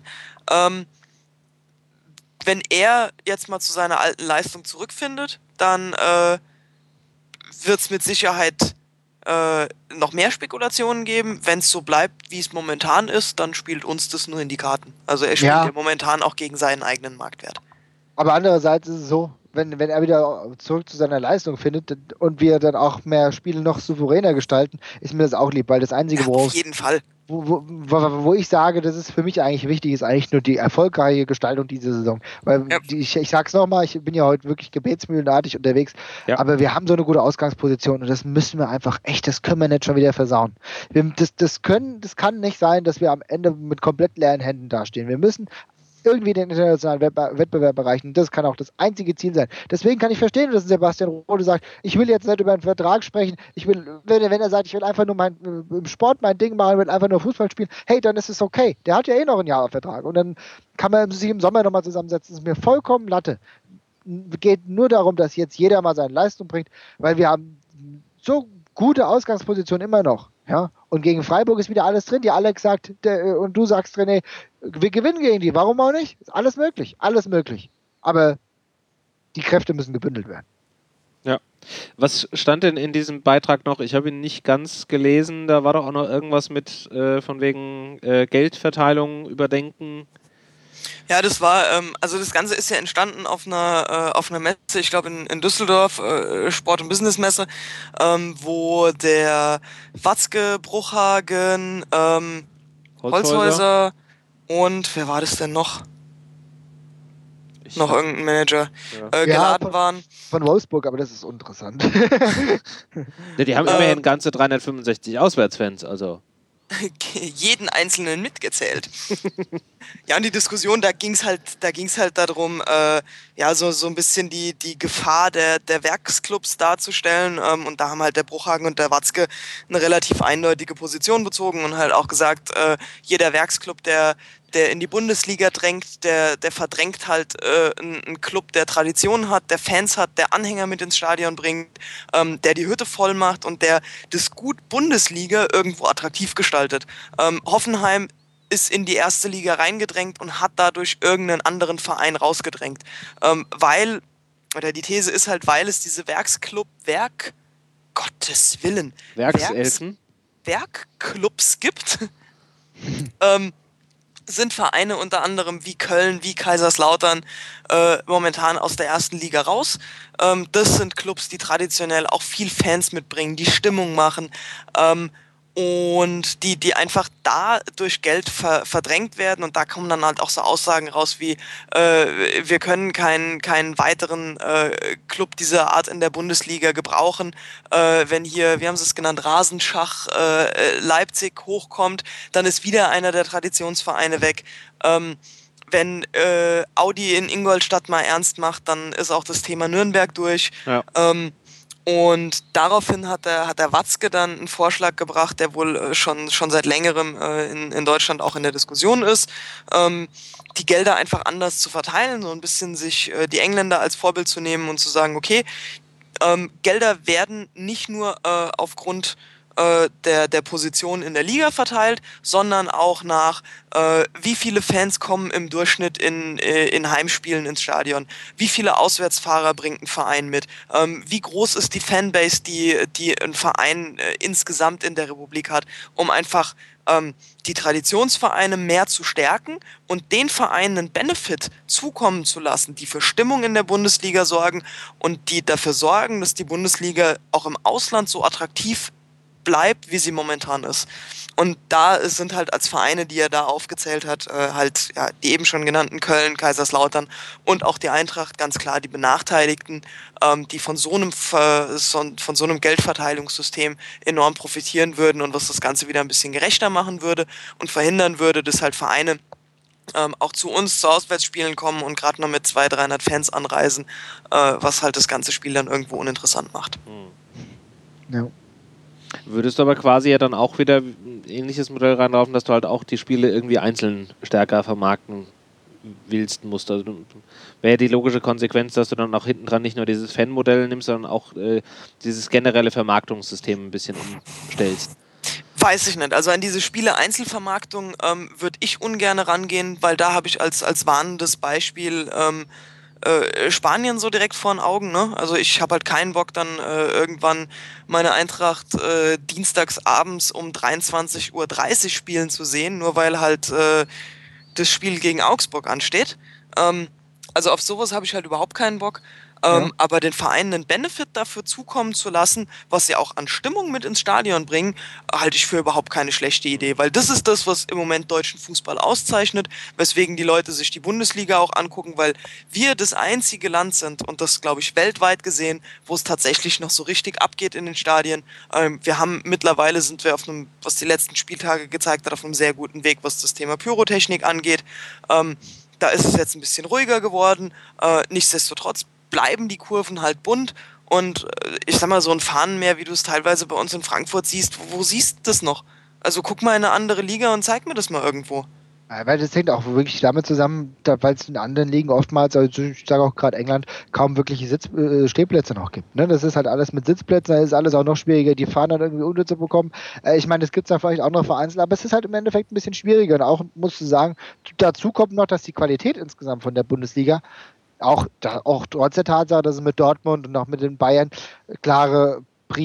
Wenn er jetzt mal zu seiner alten Leistung zurückfindet, dann wird es mit Sicherheit noch mehr Spekulationen geben. Wenn es so bleibt, wie es momentan ist, dann spielt uns das nur in die Karten. Also er spielt ja momentan auch gegen seinen eigenen Marktwert. Aber andererseits ist es so, wenn er wieder zurück zu seiner Leistung findet und wir dann auch mehr Spiele noch souveräner gestalten, ist mir das auch lieb, weil das Einzige, auf jeden Fall. Wo ich sage, das ist für mich eigentlich wichtig, ist eigentlich nur die erfolgreiche Gestaltung dieser Saison. Weil ich sag's nochmal, ich bin ja heute wirklich gebetsmühlenartig unterwegs, aber wir haben so eine gute Ausgangsposition und das müssen wir einfach das können wir nicht schon wieder versauen. Das kann nicht sein, dass wir am Ende mit komplett leeren Händen dastehen. Wir müssen irgendwie den internationalen Wettbewerb erreichen. Das kann auch das einzige Ziel sein. Deswegen kann ich verstehen, dass Sebastian Rode sagt, ich will jetzt nicht über einen Vertrag sprechen. Ich will, wenn er sagt, ich will einfach nur im Sport mein Ding machen, will einfach nur Fußball spielen, hey, dann ist es okay. Der hat ja noch ein Jahr auf Vertrag. Und dann kann man sich im Sommer nochmal zusammensetzen. Das ist mir vollkommen Latte. Geht nur darum, dass jetzt jeder mal seine Leistung bringt, weil wir haben so gute Ausgangsposition immer noch. Ja? Und gegen Freiburg ist wieder alles drin. Die Alex sagt, und du sagst, René, wir gewinnen gegen die. Warum auch nicht? Ist alles möglich. Alles möglich. Aber die Kräfte müssen gebündelt werden. Ja. Was stand denn in diesem Beitrag noch? Ich habe ihn nicht ganz gelesen. Da war doch auch noch irgendwas mit von wegen Geldverteilung überdenken. Ja, das war, also das Ganze ist ja entstanden auf einer Messe, ich glaube in Düsseldorf, Sport- und Business-Messe, wo der Watzke, Bruchhagen, Holzhäuser und wer war das denn noch? Noch irgendein Manager geladen waren. Von Wolfsburg, aber das ist uninteressant. Ja, die haben immerhin ganze 365 Auswärtsfans, also. Jeden einzelnen mitgezählt. Ja, und die Diskussion, da ging's halt darum, so ein bisschen die Gefahr der Werksclubs darzustellen, und da haben halt der Bruchhagen und der Watzke eine relativ eindeutige Position bezogen und halt auch gesagt, jeder Werksclub, der in die Bundesliga drängt, der verdrängt halt einen Club, der Tradition hat, der Fans hat, der Anhänger mit ins Stadion bringt, der die Hütte voll macht und der das Gut Bundesliga irgendwo attraktiv gestaltet. Hoffenheim ist in die erste Liga reingedrängt und hat dadurch irgendeinen anderen Verein rausgedrängt. Die These ist halt, weil es diese Gottes Willen, Werkclubs gibt, sind Vereine unter anderem wie Köln, wie Kaiserslautern momentan aus der ersten Liga raus. Das sind Clubs, die traditionell auch viel Fans mitbringen, die Stimmung machen und die einfach da durch Geld verdrängt werden. Und da kommen dann halt auch so Aussagen raus wie wir können keinen weiteren Club dieser Art in der Bundesliga gebrauchen. Wenn hier, wie haben sie es genannt, Rasenschach Leipzig hochkommt, dann ist wieder einer der Traditionsvereine weg. wenn Audi in Ingolstadt mal ernst macht, dann ist auch das Thema Nürnberg durch. Ja. Und daraufhin hat der Watzke dann einen Vorschlag gebracht, der wohl schon seit längerem in Deutschland auch in der Diskussion ist, die Gelder einfach anders zu verteilen, so ein bisschen sich die Engländer als Vorbild zu nehmen und zu sagen, okay, Gelder werden nicht nur aufgrund der Position in der Liga verteilt, sondern auch nach, wie viele Fans kommen im Durchschnitt in Heimspielen ins Stadion, wie viele Auswärtsfahrer bringt ein Verein mit, wie groß ist die Fanbase, die ein Verein insgesamt in der Republik hat, um einfach die Traditionsvereine mehr zu stärken und den Vereinen einen Benefit zukommen zu lassen, die für Stimmung in der Bundesliga sorgen und die dafür sorgen, dass die Bundesliga auch im Ausland so attraktiv bleibt, wie sie momentan ist. Und da sind halt als Vereine, die er da aufgezählt hat, halt ja, die eben schon genannten Köln, Kaiserslautern und auch die Eintracht ganz klar die Benachteiligten, die von so einem Geldverteilungssystem enorm profitieren würden und was das Ganze wieder ein bisschen gerechter machen würde und verhindern würde, dass halt Vereine auch zu uns zu Auswärtsspielen kommen und gerade noch mit 200, 300 Fans anreisen, was halt das ganze Spiel dann irgendwo uninteressant macht. Ja. Würdest du aber quasi ja dann auch wieder ein ähnliches Modell reinlaufen, dass du halt auch die Spiele irgendwie einzeln stärker vermarkten willst, musst. Also wäre die logische Konsequenz, dass du dann auch hinten dran nicht nur dieses Fanmodell nimmst, sondern auch dieses generelle Vermarktungssystem ein bisschen umstellst. Weiß ich nicht. Also an diese Spiele-Einzelvermarktung würde ich ungern rangehen, weil da habe ich als warnendes Beispiel Spanien so direkt vor den Augen, ne? Also ich habe halt keinen Bock, dann irgendwann meine Eintracht dienstags abends um 23:30 Uhr spielen zu sehen, nur weil halt das Spiel gegen Augsburg ansteht. Also auf sowas habe ich halt überhaupt keinen Bock. Aber den Vereinen einen Benefit dafür zukommen zu lassen, was sie auch an Stimmung mit ins Stadion bringen, halte ich für überhaupt keine schlechte Idee, weil das ist das, was im Moment deutschen Fußball auszeichnet, weswegen die Leute sich die Bundesliga auch angucken, weil wir das einzige Land sind und das, glaube ich, weltweit gesehen, wo es tatsächlich noch so richtig abgeht in den Stadien. Mittlerweile sind wir auf einem, was die letzten Spieltage gezeigt hat, auf einem sehr guten Weg, was das Thema Pyrotechnik angeht. Da ist es jetzt ein bisschen ruhiger geworden. Nichtsdestotrotz bleiben die Kurven halt bunt und ich sag mal, so ein Fahnenmeer, wie du es teilweise bei uns in Frankfurt siehst, wo siehst du das noch? Also guck mal in eine andere Liga und zeig mir das mal irgendwo. Ja, weil das hängt auch wirklich damit zusammen, weil es in anderen Ligen oftmals, also ich sage auch gerade England, kaum wirkliche Stehplätze noch gibt. Ne? Das ist halt alles mit Sitzplätzen, da ist alles auch noch schwieriger, die Fahnen dann irgendwie unterzubekommen. Ich meine, das gibt es da vielleicht auch noch vereinzelt, aber es ist halt im Endeffekt ein bisschen schwieriger. Und auch, musst du sagen, dazu kommt noch, dass die Qualität insgesamt von der Bundesliga auch trotz der Tatsache, dass es mit Dortmund und auch mit den Bayern einen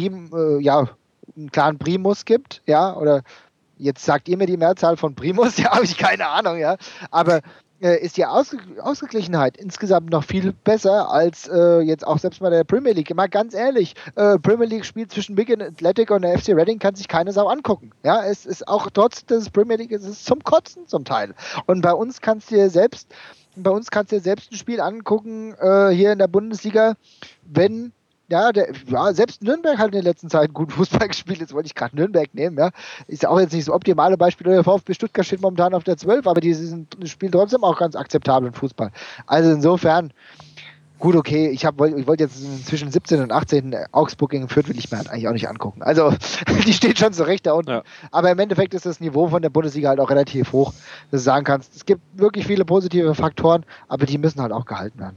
klaren Primus gibt, ja, oder jetzt sagt ihr mir die Mehrzahl von Primus, ja, habe ich keine Ahnung, ja, aber ist die Ausgeglichenheit insgesamt noch viel besser als jetzt auch selbst bei der Premier League. Mal ganz ehrlich, Premier League Spiel zwischen Wigan Athletic und der FC Reading kann sich keine Sau angucken. Ja, es ist auch trotz des Premier League, es ist zum Kotzen zum Teil. Und bei uns kannst du dir selbst ein Spiel angucken, hier in der Bundesliga, wenn selbst Nürnberg hat in der letzten Zeit gut Fußball gespielt. Jetzt wollte ich gerade Nürnberg nehmen, ja. Ist ja auch jetzt nicht so optimale Beispiel. Der VfB Stuttgart steht momentan auf der 12, aber die spielen trotzdem auch ganz akzeptablen Fußball. Also insofern, gut, okay, ich wollte jetzt zwischen 17 und 18 Augsburg gegen Fürth will ich mir halt eigentlich auch nicht angucken. Also, die steht schon so recht da unten. Ja. Aber im Endeffekt ist das Niveau von der Bundesliga halt auch relativ hoch, dass du sagen kannst, es gibt wirklich viele positive Faktoren, aber die müssen halt auch gehalten werden.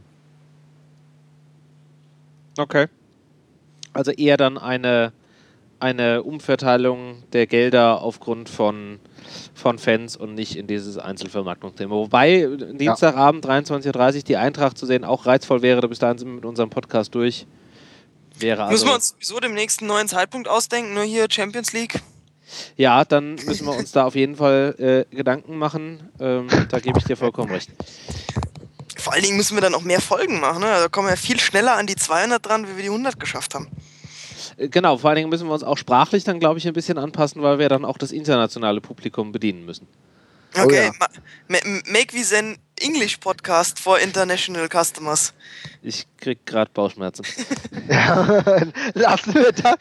Okay. Also eher dann eine Umverteilung der Gelder aufgrund von Fans und nicht in dieses Einzelvermarktungsthema. Wobei Dienstagabend 23:30 Uhr die Eintracht zu sehen auch reizvoll wäre. Bis dahin sind wir mit unserem Podcast durch. Müssen wir uns sowieso demnächst einen neuen Zeitpunkt ausdenken, nur hier Champions League? Ja, dann müssen wir uns da auf jeden Fall Gedanken machen. Da gebe ich dir vollkommen recht. Vor allen Dingen müssen wir dann auch mehr Folgen machen. Ne? Da kommen wir viel schneller an die 200 dran, wie wir die 100 geschafft haben. Genau, vor allen Dingen müssen wir uns auch sprachlich dann, glaube ich, ein bisschen anpassen, weil wir dann auch das internationale Publikum bedienen müssen. Okay, make wie sen English Podcast for International Customers. Ich krieg gerade Bauchschmerzen. Ja, lassen wir das.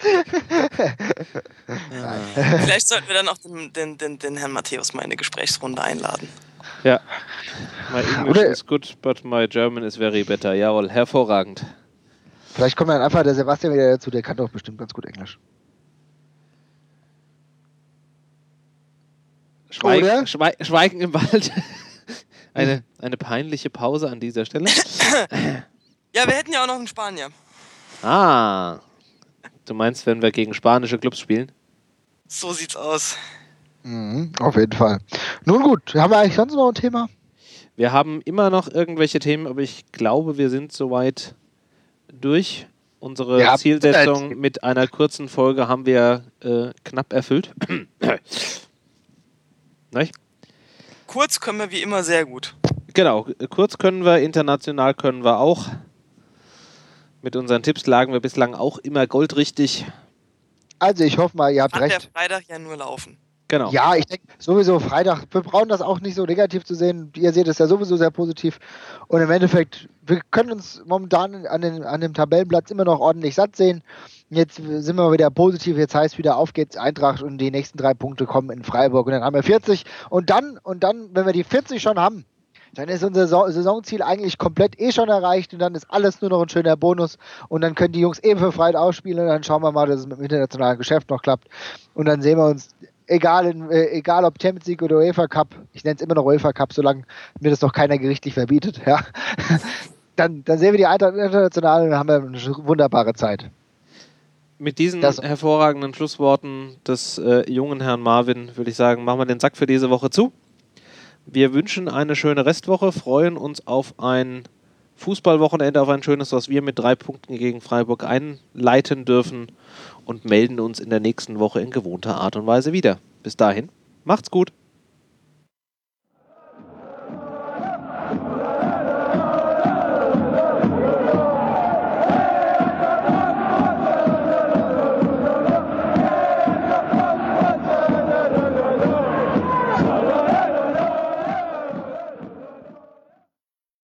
Vielleicht sollten wir dann auch den Herrn Matthäus mal in eine Gesprächsrunde einladen. Ja. My English is good, but my German is very better. Jawohl, hervorragend. Vielleicht kommt dann einfach der Sebastian wieder dazu, der kann doch bestimmt ganz gut Englisch. Schweigen im Wald. Eine peinliche Pause an dieser Stelle. Ja, wir hätten ja auch noch einen Spanier. Ah. Du meinst, wenn wir gegen spanische Clubs spielen? So sieht's aus. Auf jeden Fall. Nun gut, haben wir eigentlich sonst noch ein Thema? Wir haben immer noch irgendwelche Themen, aber ich glaube, wir sind soweit durch. Unsere Zielsetzung mit einer kurzen Folge haben wir knapp erfüllt. Nicht? Kurz können wir wie immer sehr gut. Genau, kurz können wir, international können wir auch. Mit unseren Tipps lagen wir bislang auch immer goldrichtig. Also ich hoffe mal, ihr habt recht. Der Freitag ja nur laufen. Genau. Ja, ich denke sowieso Freitag, wir brauchen das auch nicht so negativ zu sehen. Ihr seht es ja sowieso sehr positiv. Und im Endeffekt, wir können uns momentan an dem Tabellenplatz immer noch ordentlich satt sehen. Jetzt sind wir wieder positiv, jetzt heißt wieder, auf geht's Eintracht und die nächsten 3 Punkte kommen in Freiburg und dann haben wir 40 und dann, wenn wir die 40 schon haben, dann ist unser Saisonziel eigentlich komplett schon erreicht und dann ist alles nur noch ein schöner Bonus und dann können die Jungs eben für Freiheit ausspielen und dann schauen wir mal, dass es mit dem internationalen Geschäft noch klappt und dann sehen wir uns, egal ob Champions League oder UEFA Cup, ich nenne es immer noch UEFA Cup, solange mir das noch keiner gerichtlich verbietet, ja, dann sehen wir die Eintracht international und haben wir eine wunderbare Zeit. Mit diesen hervorragenden Schlussworten des jungen Herrn Marvin würde ich sagen, machen wir den Sack für diese Woche zu. Wir wünschen eine schöne Restwoche, freuen uns auf ein Fußballwochenende, auf ein schönes, was wir mit 3 Punkten gegen Freiburg einleiten dürfen und melden uns in der nächsten Woche in gewohnter Art und Weise wieder. Bis dahin, macht's gut.